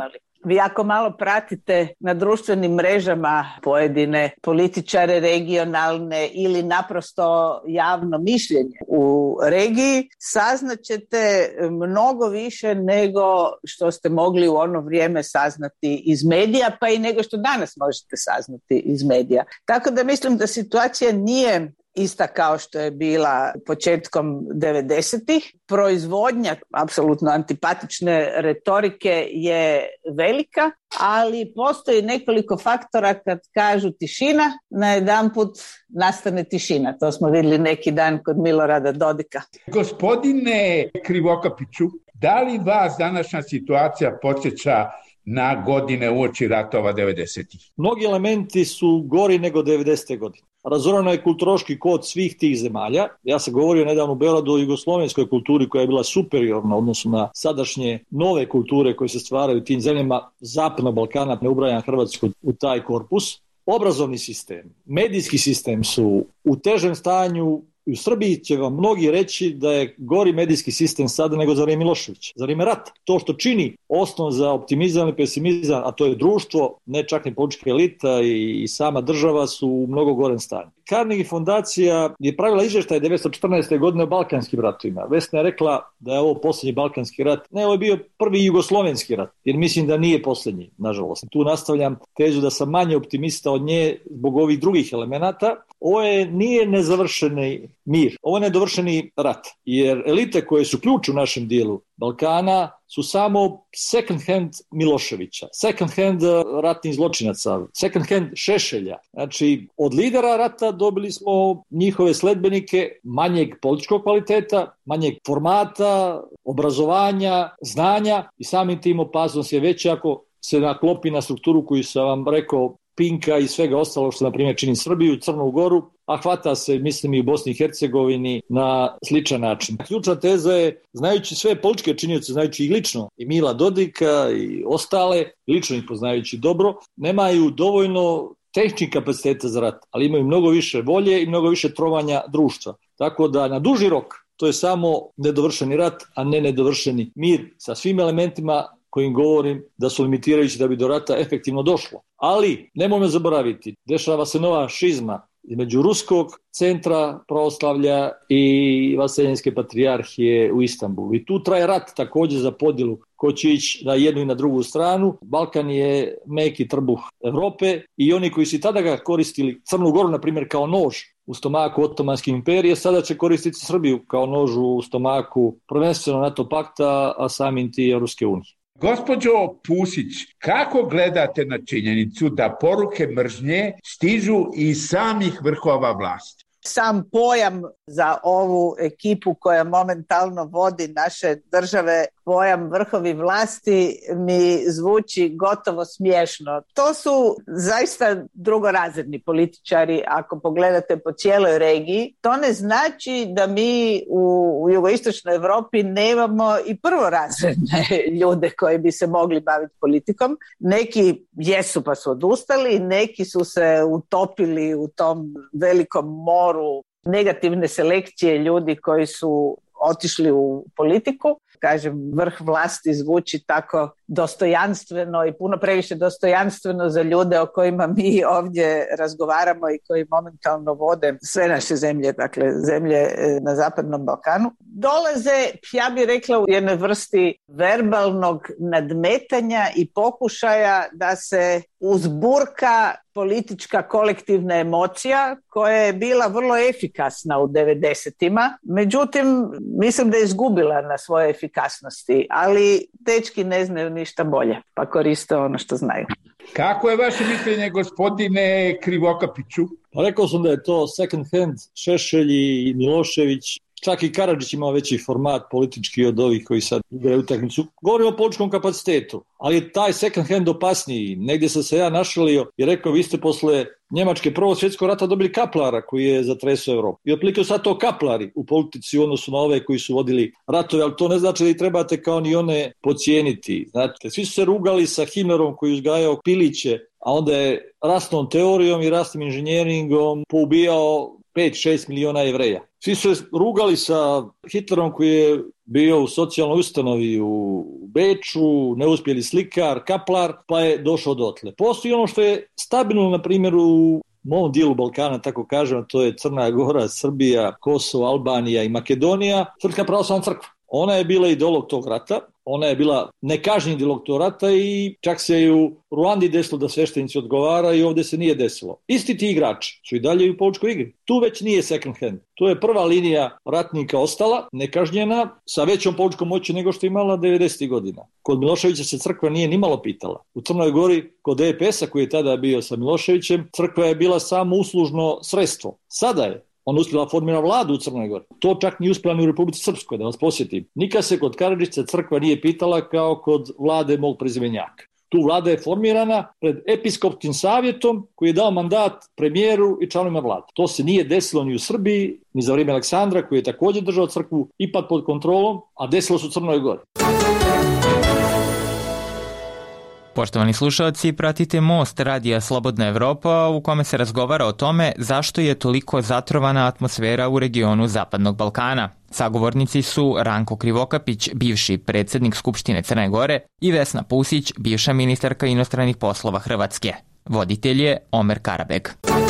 Vi ako malo pratite na društvenim mrežama pojedine političare regionalne ili naprosto javno mišljenje u regiji, saznaćete mnogo više nego što ste mogli u ono vrijeme saznati iz medija, pa i nego što danas možete saznati iz medija. Tako da mislim da situacija nije ista kao što je bila početkom devedesetih. Proizvodnja apsolutno antipatične retorike je velika, ali postoji nekoliko faktora kad kažu tišina, najedanput nastane tišina. To smo vidjeli neki dan kod Milorada Dodika. Gospodine Krivokapiću, da li vas današnja situacija podsjeća na godine uoči ratova devedesetih? Mnogi elementi su gori nego devedesete godine. Razorano je kulturološki kod svih tih zemalja. Ja sam govorio nedavno u Beogradu o jugoslovenskoj kulturi koja je bila superiorna u odnosu na sadašnje nove kulture koje se stvaraju u tim zemljama Zapadnog Balkana, ne ubrajam Hrvatsku u taj korpus. Obrazovni sistem, medijski sistem su u težem stanju. U Srbiji će vam mnogi reći da je gori medijski sistem sada nego za vrijeme Miloševića, za vrijeme rata. To što čini osnov za optimizam i pesimizam, a to je društvo, ne čak ni politička elita i, i sama država su u mnogo gorem stanju. Carnegie fondacija je pravila izvještaj devetsto četrnaeste. godine o Balkanskim ratovima. Vesna je rekla da je ovo posljednji Balkanski rat. Ne, ovo je bio prvi Jugoslovenski rat, jer mislim da nije posljednji, nažalost. Tu nastavljam tezu da sam manje optimista od nje zbog ovih drugih elemenata. Ovo je, nije nezavršeni mir, ovo je nedovršeni rat, jer elite koje su ključ u našem dijelu Balkana su samo second hand Miloševića, second hand ratnih zločinaca, second hand Šešelja. Znači, od lidera rata dobili smo njihove sledbenike manjeg političkog kvaliteta, manjeg formata, obrazovanja, znanja i samim tim opasnost je veća ako se naklopi na strukturu koju sam vam rekao, Pinka i svega ostalo što, na primjer, čini Srbiju, Crnu Goru, a hvata se, mislim, i u Bosni i Hercegovini na sličan način. Ključna teza je, znajući sve političke činioce, znajući ih lično, i Mila Dodika i ostale, lično ih poznajući dobro, nemaju dovoljno tehničkih kapaciteta za rat, ali imaju mnogo više volje i mnogo više trovanja društva. Tako da na duži rok to je samo nedovršeni rat, a ne nedovršeni mir sa svim elementima kojim govorim da su limitirajući da bi do rata efektivno došlo. Ali, nemojmo zaboraviti, dešava se nova šizma između ruskog centra pravoslavlja i Vaseljenske patrijarhije u Istanbulu. I tu traje rat također za podjelu ko će ići na jednu i na drugu stranu. Balkan je meki trbuh Europe i oni koji su tada ga koristili, Crnu Goru, na primjer, kao nož u stomaku Otomanske imperije, sada će koristiti Srbiju kao nož u stomaku prvenstveno NATO pakta, a samim ti Europske unije. Gospođo Pusić, kako gledate na činjenicu da poruke mržnje stižu iz samih vrhova vlasti? Sam pojam za ovu ekipu koja momentalno vodi naše države, pojam vrhovi vlasti, mi zvuči gotovo smiješno. To su zaista drugorazredni političari, ako pogledate po cijeloj regiji. To ne znači da mi u, u jugoistočnoj Europi nemamo i prvorazredne ljude koji bi se mogli baviti politikom. Neki jesu pa su odustali, neki su se utopili u tom velikom moru negativne selekcije ljudi koji su otišli u politiku. Kažem, vrh vlasti zvuči tako dostojanstveno i puno previše dostojanstveno za ljude o kojima mi ovdje razgovaramo i koji momentalno vode sve naše zemlje, dakle zemlje na Zapadnom Balkanu. Dolaze, ja bih rekla, u jednoj vrsti verbalnog nadmetanja i pokušaja da se uzburka politička kolektivna emocija koja je bila vrlo efikasna u devedesetima. Međutim, mislim da je izgubila na svojoj efikasnosti, ali dečki ne znaju ništa bolje, pa koriste ono što znaju. Kako je vaše mišljenje, gospodine Krivokapiću? Rekao sam da je to second hand Šešelj i Milošević. Čak i Karadžić imao veći format politički od ovih koji sad igraju utakmicu. Govorimo o političkom kapacitetu, ali je taj second hand opasniji. Negdje sam se ja našalio i rekao, vi ste posle Njemačke prvog svjetskog rata dobili kaplara koji je zatresao Europu. I otprilike sad to kaplari u politici u odnosu na ove koji su vodili ratove, ali to ne znači da ih trebate kao ni one podcijeniti. Znate, svi su se rugali sa Hitlerom koji uzgajao piliće, a onda je rasnom teorijom i rasnim inženjeringom poubijao pet šest miliona Jevreja. Svi su se rugali sa Hitlerom koji je bio u socijalnoj ustanovi u Beču, neuspjeli slikar, kaplar, pa je došao dotle. Postoji ono što je stabilno, na primjer, u mom dijelu Balkana, tako kažem, to je Crna Gora, Srbija, Kosovo, Albanija i Makedonija, Srpska pravoslavna crkva. Ona je bila ideolog tog rata, ona je bila nekažnjeni ideolog tog rata i čak se i u Ruandi desilo da sveštenici odgovara i ovdje se nije desilo. Isti ti igrači su i dalje u političkoj igri. Tu već nije second hand. Tu je prva linija ratnika ostala, nekažnjena, sa većom političkom moći nego što je imala devedesetih godina. Kod Miloševića se crkva nije nimalo pitala. U Crnoj Gori, kod D P S-a koji je tada bio sa Miloševićem, crkva je bila samo uslužno sredstvo. Sada je on uspjela formira vladu u Crnoj Gori. To čak nije uspjela ni u Republici Srpskoj, da vas posjetim. Nikad se kod Karadžića crkva nije pitala kao kod vlade mog prezimenjaka. Tu vlada je formirana pred episkopskim savjetom koji je dao mandat premijeru i članovima vlade. To se nije desilo ni u Srbiji, ni za vrijeme Aleksandra koji je također držao crkvu ipak pod kontrolom, a desilo se u Crnoj Gori. Poštovani slušalci, pratite Most radija Slobodna Evropa u kome se razgovara o tome zašto je toliko zatrovana atmosfera u regionu Zapadnog Balkana. Sagovornici su Ranko Krivokapić, bivši predsjednik Skupštine Crne Gore, i Vesna Pusić, bivša ministarka inostranih poslova Hrvatske. Voditelj je Omer Karabeg.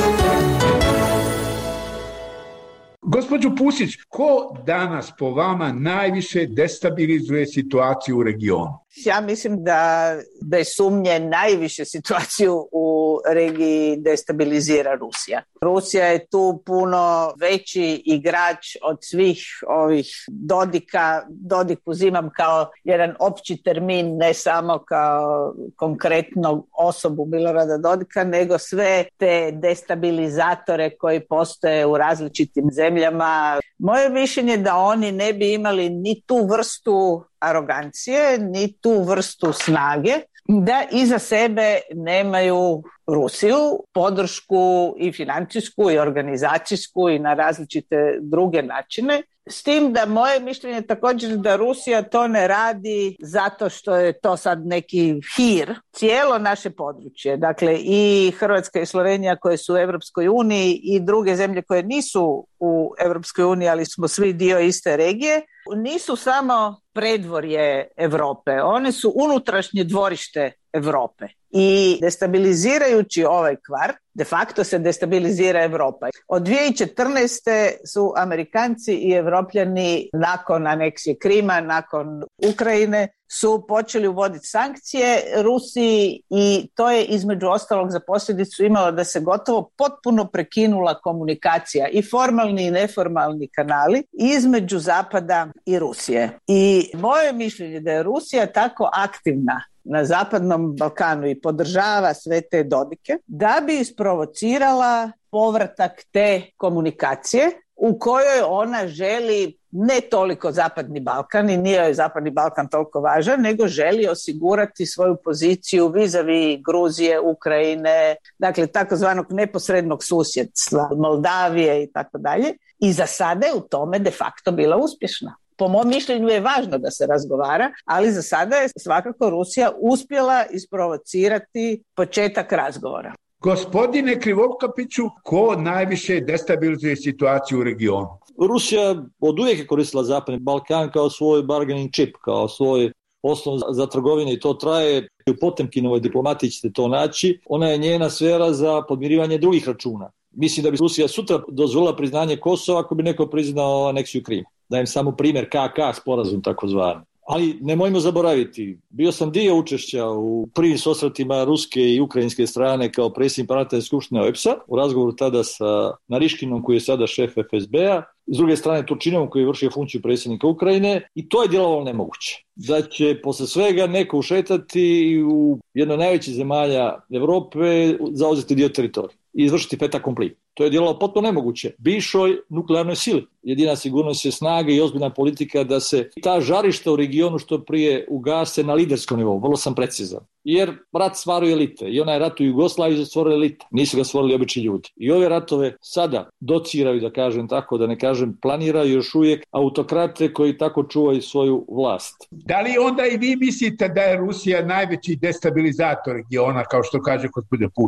Gospođo Pusić, ko danas po vama najviše destabilizuje situaciju u regionu? Ja mislim da bez sumnje najviše situaciju u regiji destabilizira Rusija. Rusija je tu puno veći igrač od svih ovih Dodika. Dodik uzimam kao jedan opći termin, ne samo kao konkretnu osobu Milorada Dodika, nego sve te destabilizatore koji postoje u različitim zemljama. Moje mišljenje je da oni ne bi imali ni tu vrstu arogancije, ni tu vrstu snage, da iza sebe nemaju Rusiju, podršku i financijsku i organizacijsku i na različite druge načine. S tim da moje mišljenje je također da Rusija to ne radi zato što je to sad neki hir. Cijelo naše područje, dakle i Hrvatska i Slovenija koje su u Europskoj uniji i druge zemlje koje nisu u Europskoj uniji, ali smo svi dio iste regije, nisu samo predvorje Europe, one su unutrašnje dvorište Europe. I destabilizirajući ovaj kvart, de facto se destabilizira Europa. Od dvije tisuće četrnaeste su Amerikanci i Evropljani nakon aneksije Krima, nakon Ukrajine, su počeli uvoditi sankcije Rusiji i to je između ostalog za posljedicu imalo da se gotovo potpuno prekinula komunikacija i formalni i neformalni kanali između Zapada i Rusije. I moje mišljenje da je Rusija tako aktivna na Zapadnom Balkanu i podržava sve te Dodike, da bi isprovocirala povratak te komunikacije u kojoj ona želi ne toliko Zapadni Balkan i nije joj Zapadni Balkan toliko važan, nego želi osigurati svoju poziciju vis-a-vis Gruzije, Ukrajine, dakle takozvanog neposrednog susjedstva, Moldavije i tako dalje. I za sada je u tome de facto bila uspješna. Po mom mišljenju je važno da se razgovara, ali za sada je svakako Rusija uspjela isprovocirati početak razgovora. Gospodine Krivokapiću, ko najviše destabilizuje situaciju u regionu? Rusija od uvijek je koristila Zapadni Balkan kao svoj bargaining chip, kao svoj osnov za trgovine i to traje. U Potemkinovoj diplomatiji ćete to naći. Ona je njena sfera za podmirivanje drugih računa. Mislim da bi Rusija sutra dozvolila priznanje Kosova ako bi neko priznao aneksiju Krima. Dajem samo primjer K K sporazum takozvani. Ali nemojmo zaboraviti, bio sam dio učešća u prvim susretima ruske i ukrajinske strane kao predsjednik parlamentarne skupštine O E P S-a, u razgovoru tada sa Nariškinom koji je sada šef F S B-a, s druge strane Turčinovom koji je vršio funkciju predsjednika Ukrajine i to je djelovalo nemoguće. Da će posle svega neko ušetati u jednoj najvećih zemalja Europe zauzeti dio teritorija i izvršiti fait accompli. To je djelovalo potpuno nemoguće. Bivšoj nuklearnoj sili. Jedina sigurnost je snaga i ozbiljna politika da se ta žarišta u regionu što prije ugase na liderskom nivou. Vrlo sam precizan. Jer rat stvaruje elite. I onaj rat u Jugoslaviji je stvorila elite. Nisu ga stvorili obični ljudi. I ove ratove sada dociraju, da kažem tako, da ne kažem planiraju još uvijek autokrate koji tako čuvaju svoju vlast. Da li onda i vi mislite da je Rusija najveći destabilizator regiona, kao što kaže gospodin Pusić?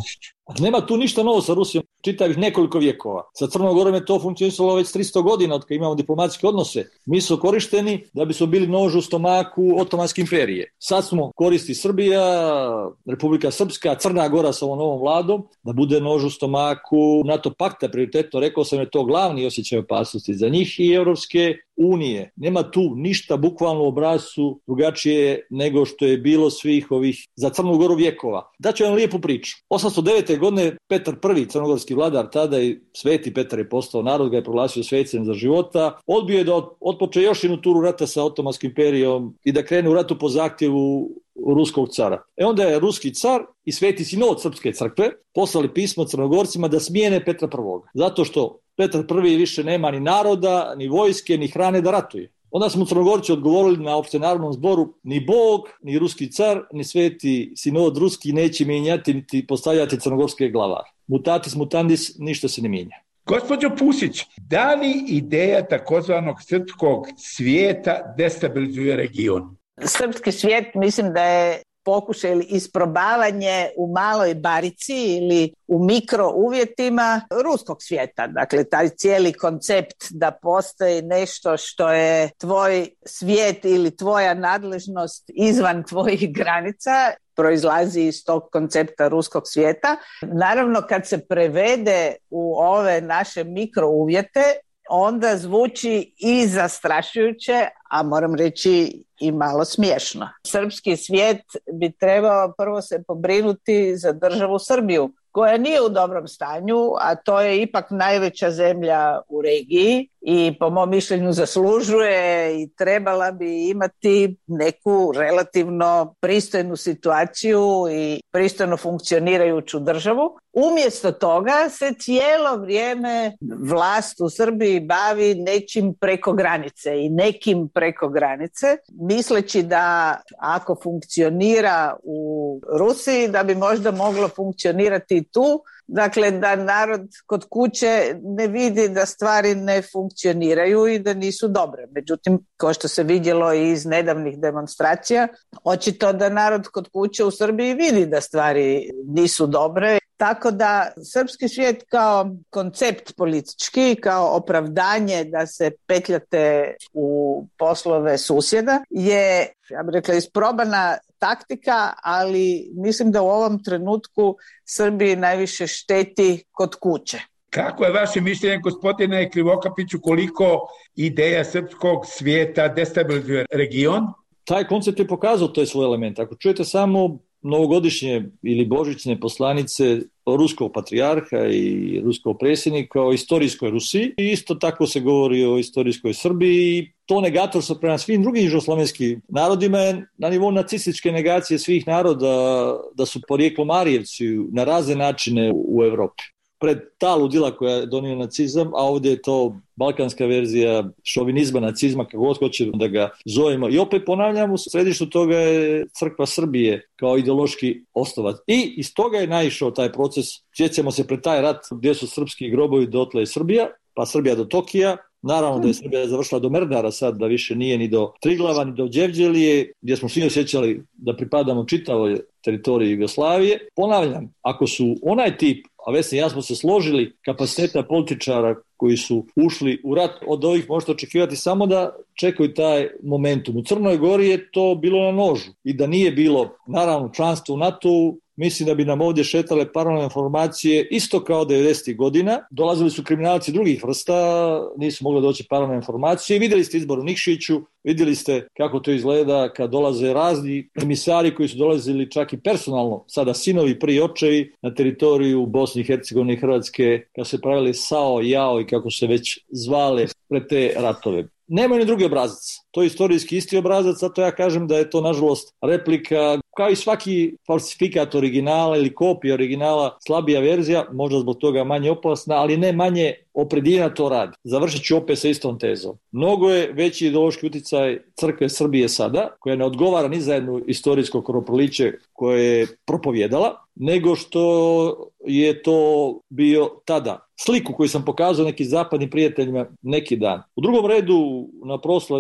Nema tu ništa novo sa Rusijom, čitavih nekoliko vjekova. Sa Crnom Gorom je to funkcionisalo već tristo godina od kada imamo diplomatske odnose. Mi su korišteni da bi smo bili nož u stomaku Otomanske imperije. Sad smo koristi Srbija, Republika Srpska, Crna Gora sa ovom novom vladom, da bude nož u stomaku NATO pakta, prioritetno rekao sam je to glavni osjećaj opasnosti za njih i Europske unije. Nema tu ništa bukvalno u obrascu drugačije nego što je bilo svih ovih za Crnu Goru vjekova. Daću vam lijepu priču. osamsto devete. godine Petar I, crnogorski vladar tada i sveti Petar je postao, narod ga je proglasio svecem za života, odbio je da otpoče još jednu turu rata sa Otomanskom imperijom i da krene u ratu po zahtjevu ruskog cara. E onda je ruski car i sveti sinod Srpske crkve poslali pismo Crnogorcima da smijene Petra I. Zato što Petar I više nema ni naroda, ni vojske, ni hrane da ratuje. Onda smo Crnogorci odgovorili na opštenarodnom zboru, ni Bog, ni ruski car, ni sveti sinod ruski neće mijenjati niti postavljati crnogorske glavare. Mutatis mutandis, ništa se ne mijenja. Gospođo Pusić, da li ideja takozvanog srpskog svijeta destabilizuje region? Srpski svijet mislim da je pokušaj ili isprobavanje u maloj barici ili u mikro uvjetima ruskog svijeta. Dakle, taj cijeli koncept da postoji nešto što je tvoj svijet ili tvoja nadležnost izvan tvojih granica proizlazi iz tog koncepta ruskog svijeta. Naravno, kad se prevede u ove naše mikro uvjete, onda zvuči i zastrašujuće, a moram reći i malo smiješno. Srpski svijet bi trebao prvo se pobrinuti za državu Srbiju, koja nije u dobrom stanju, a to je ipak najveća zemlja u regiji i po mom mišljenju zaslužuje i trebala bi imati neku relativno pristojnu situaciju i pristojno funkcionirajuću državu. Umjesto toga se cijelo vrijeme vlast u Srbiji bavi nečim preko granice i nekim preko granice, misleći da ako funkcionira u Rusiji, da bi možda moglo funkcionirati i tu. Dakle, da narod kod kuće ne vidi da stvari ne funkcioniraju i da nisu dobre. Međutim, kao što se vidjelo i iz nedavnih demonstracija, očito da narod kod kuće u Srbiji vidi da stvari nisu dobre. Tako da srpski svijet kao koncept politički, kao opravdanje da se petljate u poslove susjeda je, ja bih rekla, isprobana taktika, ali mislim da u ovom trenutku Srbiji najviše šteti kod kuće. Kako je vaše mišljenje, gospodine Krivokapiću, koliko ideja srpskog svijeta destabilizuje region? Taj koncept je pokazao to je svoj element. Ako čujete samo novogodišnje ili božićne poslanice ruskog patrijarha i ruskog predsjednika o istorijskoj Rusiji, i isto tako se govori o istorijskoj Srbiji, i to negatorstvo prema svim drugim južnoslavenskim narodima je na nivou nacističke negacije svih naroda da su porijeklom Arijevci na razne načine u Evropi. Pred ta ludila koja je donio nacizam, a ovdje je to balkanska verzija šovinizma, nacizma, kako god hoćemo da ga zovemo. I opet ponavljam, u središtu toga je crkva Srbije kao ideološki osnovac. I iz toga je naišao taj proces. Sjećamo se pred taj rat gdje su srpski grobovi, dotle je Srbija, pa Srbija do Tokija. Naravno da je Srbija završila do Merdara sad, da više nije ni do Triglava, ni do Đevđelije, gdje smo svi osjećali da pripadamo čitavoj teritoriji Jugoslavije. Ponavljam, ako su onaj tip, a Vesna i ja smo se složili, kapaciteta političara koji su ušli u rat, od ovih možete očekivati samo da čekaju taj momentum. U Crnoj Gori je to bilo na nožu i da nije bilo, naravno, članstvo u NATO-u, mislim da bi nam ovdje šetale paralelne informacije isto kao devedesetih godina. Dolazili su kriminalci drugih vrsta, nisu mogli doći paralelne informacije. Vidjeli ste izbor u Nikšiću, vidjeli ste kako to izgleda kad dolaze razni emisari koji su dolazili čak i personalno, sada sinovi, prije očevi, na teritoriju Bosne i Hercegovine i Hrvatske, kad se pravili S A O, Jao i kako se već zvale pred te ratove. Nemaju ni drugi obrazac. To je istorijski isti obrazac, zato ja kažem da je to, nažalost, replika, kao i svaki falsifikat originala ili kopija originala, slabija verzija, možda zbog toga manje opasna, ali ne manje opredjeljena to radi. Završit ću opet sa istom tezom. Mnogo je veći ideološki utjecaj crkve Srbije sada, koja ne odgovara ni za jedno istorijsko krvoproliće koje je propovjedala, nego što je to bio tada. Sliku koju sam pokazao nekim zapadnim prijateljima neki dan. U drugom redu na proslavi tzv.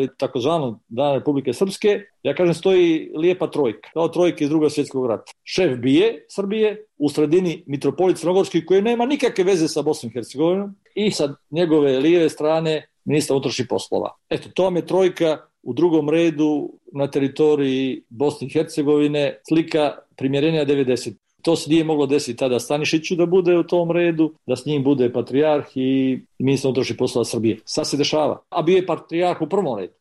takozvano Dan Republike Srpske, ja kažem stoji lijepa trojka, kao trojka iz Drugog svjetskog rata. Šef bije Srbije, u sredini mitropolit Crnogorski koji nema nikakve veze sa Bosnom i Hercegovinom i sa njegove lijeve strane ministra unutrašnjih poslova. Eto, to vam je trojka u drugom redu na teritoriji Bosne i Hercegovine, slika primjerenja devedeset. To se nije moglo desiti tada Stanišiću da bude u tom redu, da s njim bude patrijarh i ministar unutrašnjih poslova Srbije. Sad se dešava. A bio je patrijarh u prvom redu.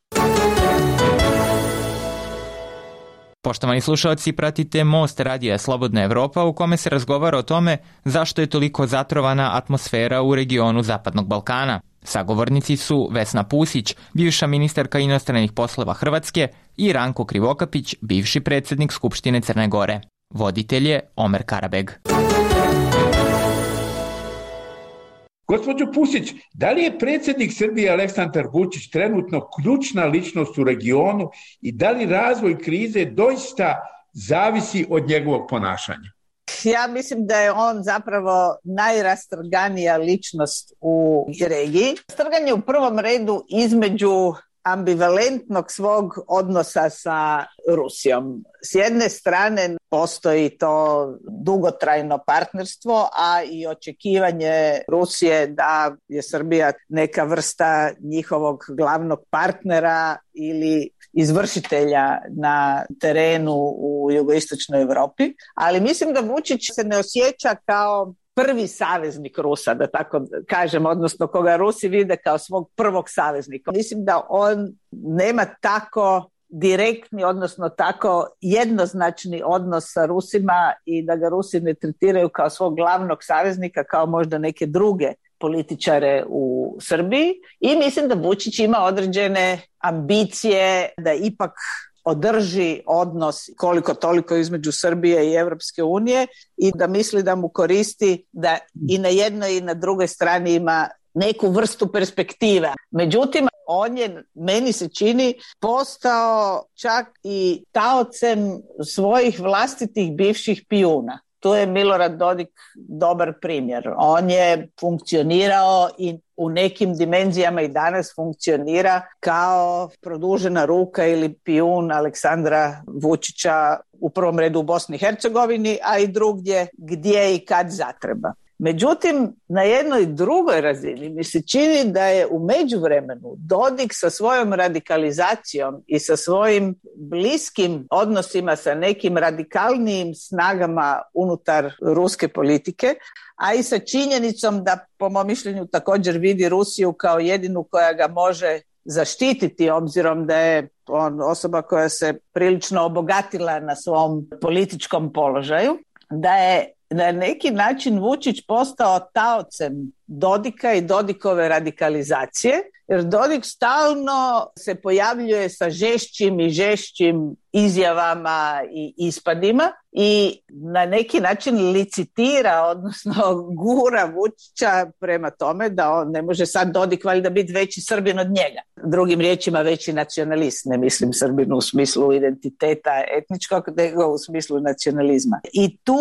Poštovani slušalci, pratite Most radija Slobodna Evropa u kome se razgovara o tome zašto je toliko zatrovana atmosfera u regionu Zapadnog Balkana. Sagovornici su Vesna Pusić, bivša ministarka inostranih poslova Hrvatske, i Ranko Krivokapić, bivši predsjednik Skupštine Crne Gore. Voditelj je Omer Karabeg. Gospođo Pusić, da li je predsjednik Srbije Aleksandar Vučić trenutno ključna ličnost u regionu i da li razvoj krize doista zavisi od njegovog ponašanja? Ja mislim da je on zapravo najrastrganija ličnost u regiji. Strganje u prvom redu između ambivalentnog svog odnosa sa Rusijom. S jedne strane postoji to dugotrajno partnerstvo, a i očekivanje Rusije da je Srbija neka vrsta njihovog glavnog partnera ili izvršitelja na terenu u jugoistočnoj Europi. Ali mislim da Vučić se ne osjeća kao prvi saveznik Rusa, da tako kažem, odnosno koga Rusi vide kao svog prvog saveznika. Mislim da on nema tako direktni, odnosno tako jednoznačni odnos sa Rusima i da ga Rusi ne tretiraju kao svog glavnog saveznika, kao možda neke druge političare u Srbiji. I mislim da Vučić ima određene ambicije da ipak održi odnos koliko toliko između Srbije i Europske unije i da misli da mu koristi da i na jednoj i na drugoj strani ima neku vrstu perspektive. Međutim, on je, meni se čini, postao čak i taocem svojih vlastitih bivših pijuna. Tu je Milorad Dodik dobar primjer. On je funkcionirao i u nekim dimenzijama i danas funkcionira kao produžena ruka ili pijun Aleksandra Vučića u prvom redu u Bosni i Hercegovini, a i drugdje gdje i kad zatreba. Međutim, na jednoj drugoj razini mi se čini da je u međuvremenu Dodik sa svojom radikalizacijom i sa svojim bliskim odnosima sa nekim radikalnijim snagama unutar ruske politike, a i sa činjenicom da, po mom mišljenju, također vidi Rusiju kao jedinu koja ga može zaštititi, obzirom da je on osoba koja se prilično obogatila na svom političkom položaju, da je na neki način Vučić postao taocem Dodika i Dodikove radikalizacije, jer Dodik stalno se pojavljuje sa žešćim i žešćim izjavama i ispadima i na neki način licitira, odnosno gura Vučića prema tome da on ne može sad Dodik valjda biti veći Srbin od njega. Drugim riječima veći nacionalist, ne mislim Srbinu u smislu identiteta etničkog, nego u smislu nacionalizma. I tu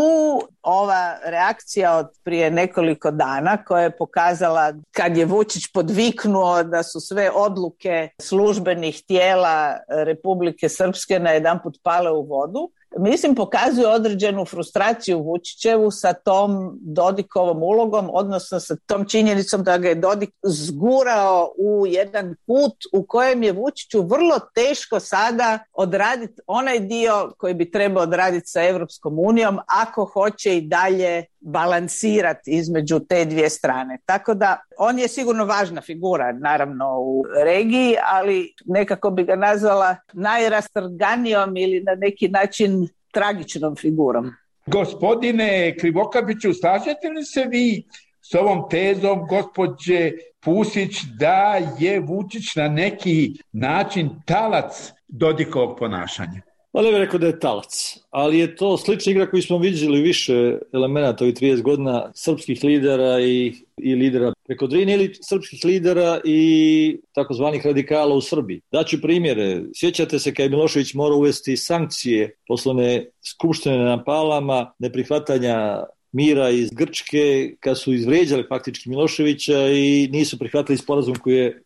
ova reakcija od prije nekoliko dana koja je pokazala kad je Vučić podviknuo da su sve odluke službenih tijela Republike Srpske na jedanput pale u vodu, mislim pokazuje određenu frustraciju Vučićevu sa tom Dodikovom ulogom, odnosno sa tom činjenicom da ga je Dodik zgurao u jedan put u kojem je Vučiću vrlo teško sada odraditi onaj dio koji bi trebao odraditi sa Europskom unijom ako hoće i dalje balansirati između te dvije strane. Tako da on je sigurno važna figura, naravno, u regiji, ali nekako bi ga nazvala najrastrganijom ili na neki način tragičnom figurom. Gospodine Krivokapiću, slažete li se vi s ovom tezom gospođe Pusić da je Vučić na neki način talac Dodikovog ponašanja? Pa ne bih rekao da je talac, ali je to slična igra koju smo vidjeli više elemenata ovih trideset godina srpskih lidera i, i lidera preko Drine ili srpskih lidera i takozvanih radikala u Srbiji. Daću primjere. Sjećate se kad je Milošević morao uvesti sankcije poslane skupštine na Palama, neprihvatanja mira iz Grčke, kad su izvrijeđali faktički Miloševića i nisu prihvatili sporazum koji je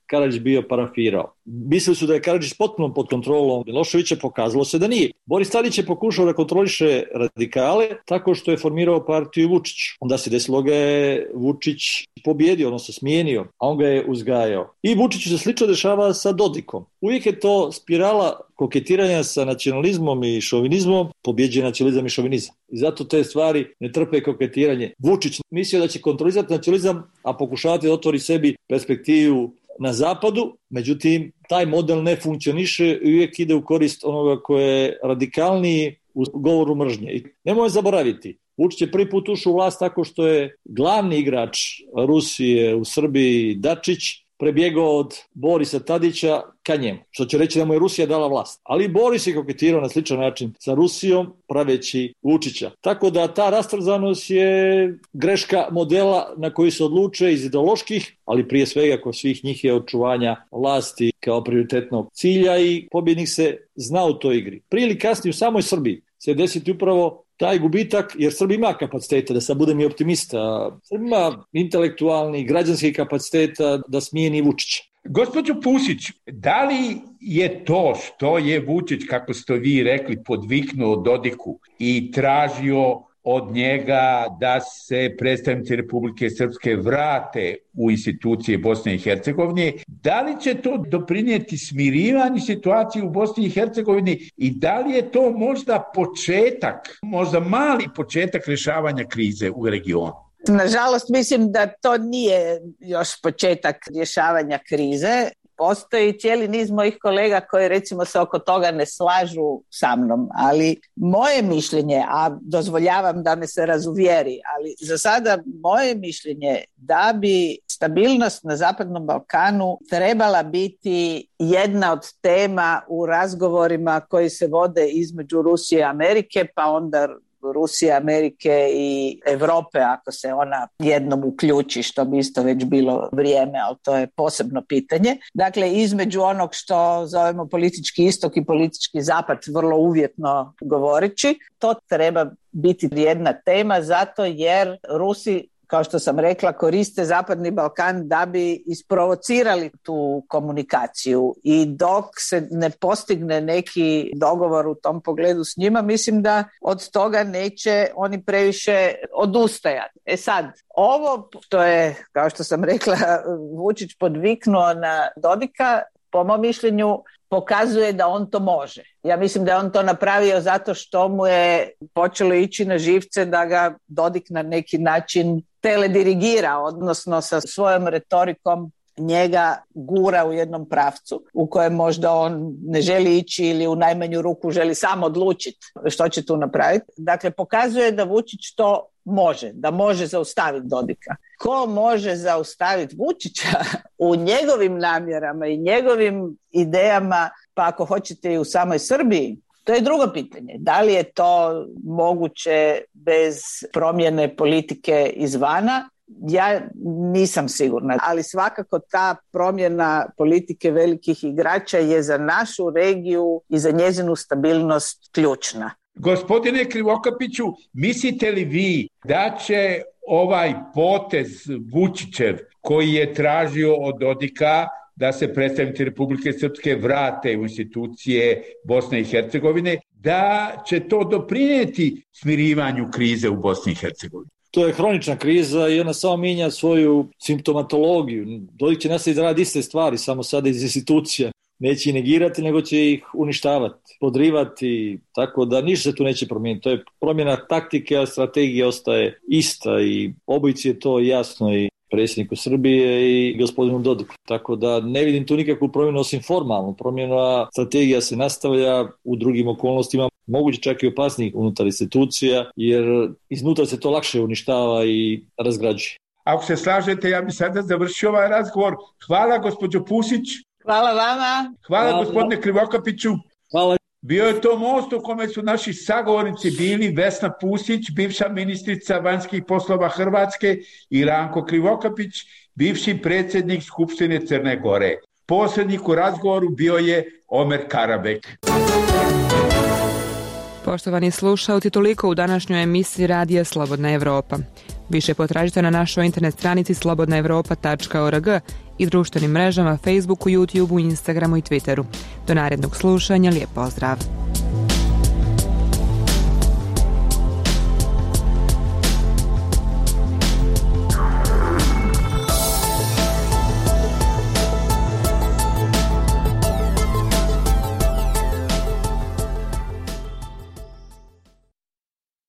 Karadžić bio parafirao. Mislili su da je Karadžić potpuno pod kontrolom Miloševića, pokazalo se da nije. Boris Tadić je pokušao da kontroliše radikale tako što je formirao partiju Vučić. Onda se desilo ga je Vučić pobjedio, odnosno smijenio, a on ga je uzgajao. I Vučiću se slično dešava sa Dodikom. Uvijek je to spirala koketiranja sa nacionalizmom i šovinizmom, pobjeđuje nacionalizam i šovinizam. I zato te stvari ne trpe koketiranje. Vučić mislio da će kontrolizati nacionalizam, a pokušavati da otvori sebi perspektivu na zapadu, međutim, taj model ne funkcioniše i uvijek ide u korist onoga koje je radikalniji u govoru mržnje. I nemoj zaboraviti, Vučić je prvi put ušao u vlast tako što je glavni igrač Rusije u Srbiji, Dačić, prebjegao od Borisa Tadića ka njemu, što će reći da mu je Rusija dala vlast. Ali Boris je koketirao na sličan način sa Rusijom, praveći Vučića. Tako da ta rastrzanost je greška modela na koji se odluče iz ideoloških, ali prije svega kod svih njih je očuvanja vlasti kao prioritetnog cilja i pobjednik se zna u toj igri. Prije ili kasnije u samoj Srbiji se desiti upravo taj gubitak, jer Srbija ima kapaciteta, da sad budem i optimista, Srbija ima intelektualni, građanski kapaciteta da smijeni Vučića. Gospođo Pusić, da li je to što je Vučić, kako ste vi rekli, podviknuo Dodiku i tražio od njega da se predstavnici Republike Srpske vrate u institucije Bosne i Hercegovine, da li će to doprinijeti smirivanju situacije u Bosni i Hercegovini i da li je to možda početak, možda mali početak rješavanja krize u regionu? Nažalost, mislim da to nije još početak rješavanja krize. Postoji cijeli niz mojih kolega koji recimo se oko toga ne slažu sa mnom, ali moje mišljenje, a dozvoljavam da me se razuvjeri, ali za sada moje mišljenje da bi stabilnost na Zapadnom Balkanu trebala biti jedna od tema u razgovorima koji se vode između Rusije i Amerike, pa onda Rusije, Amerike i Europe ako se ona jednom uključi, što bi isto već bilo vrijeme, ali to je posebno pitanje. Dakle, između onog što zovemo politički istok i politički zapad, vrlo uvjetno govoreći, to treba biti jedna tema zato jer Rusi, kao što sam rekla, koriste Zapadni Balkan da bi isprovocirali tu komunikaciju i dok se ne postigne neki dogovor u tom pogledu s njima, mislim da od toga neće oni previše odustajati. E sad, ovo što je, kao što sam rekla, Vučić podviknuo na Dodika, po mom mišljenju pokazuje da on to može. Ja mislim da je on to napravio zato što mu je počelo ići na živce da ga Dodik na neki način teledirigira, odnosno sa svojom retorikom njega gura u jednom pravcu u kojem možda on ne želi ići ili u najmanju ruku želi sam odlučiti što će tu napraviti. Dakle, pokazuje da Vučić to može, da može zaustaviti Dodika. Ko može zaustaviti Vučića u njegovim namjerama i njegovim idejama, pa ako hoćete i u samoj Srbiji, to je drugo pitanje. Da li je to moguće bez promjene politike izvana? Ja nisam sigurna, ali svakako ta promjena politike velikih igrača je za našu regiju i za njezinu stabilnost ključna. Gospodine Krivokapiću, mislite li vi da će ovaj potez Vučićev koji je tražio od Dodika da se predstavnici Republike Srpske vrate u institucije Bosne i Hercegovine, da će to doprinijeti smirivanju krize u Bosni i Hercegovini? To je hronična kriza i ona samo mijenja svoju simptomatologiju. Dodik će nastaviti da radi iste stvari, samo sada iz institucija. Neće ih negirati, nego će ih uništavati, podrivati, tako da ništa se tu neće promijeniti. To je promjena taktike, a strategija ostaje ista i obojici je to jasno i predsjedniku Srbije i gospodinu Dodiku. Tako da ne vidim tu nikakvu promjenu osim formalnu promjenu, a strategija se nastavlja u drugim okolnostima, moguće čak i opasnijih unutar institucija, jer iznutra se to lakše uništava i razgrađuje. Ako se slažete, ja bih sada završio ovaj razgovor. Hvala gospođo Pusić. Hvala vama. Hvala, Hvala gospodine Krivokapiću. Hvala. Bio je to most u kome su naši sagovornici bili Vesna Pusić, bivša ministrica vanjskih poslova Hrvatske, i Ranko Krivokapić, bivši predsjednik Skupštine Crne Gore. Posrednik u razgovoru bio je Omer Karabek. Poštovani slušalci, toliko u današnjoj emisiji Radija Slobodna Evropa. Više potražite na našoj internet stranici slobodna evropa tačka org i društvenim mrežama Facebooku, YouTubeu, Instagramu i Twitteru. Do narednog slušanja, lijep pozdrav!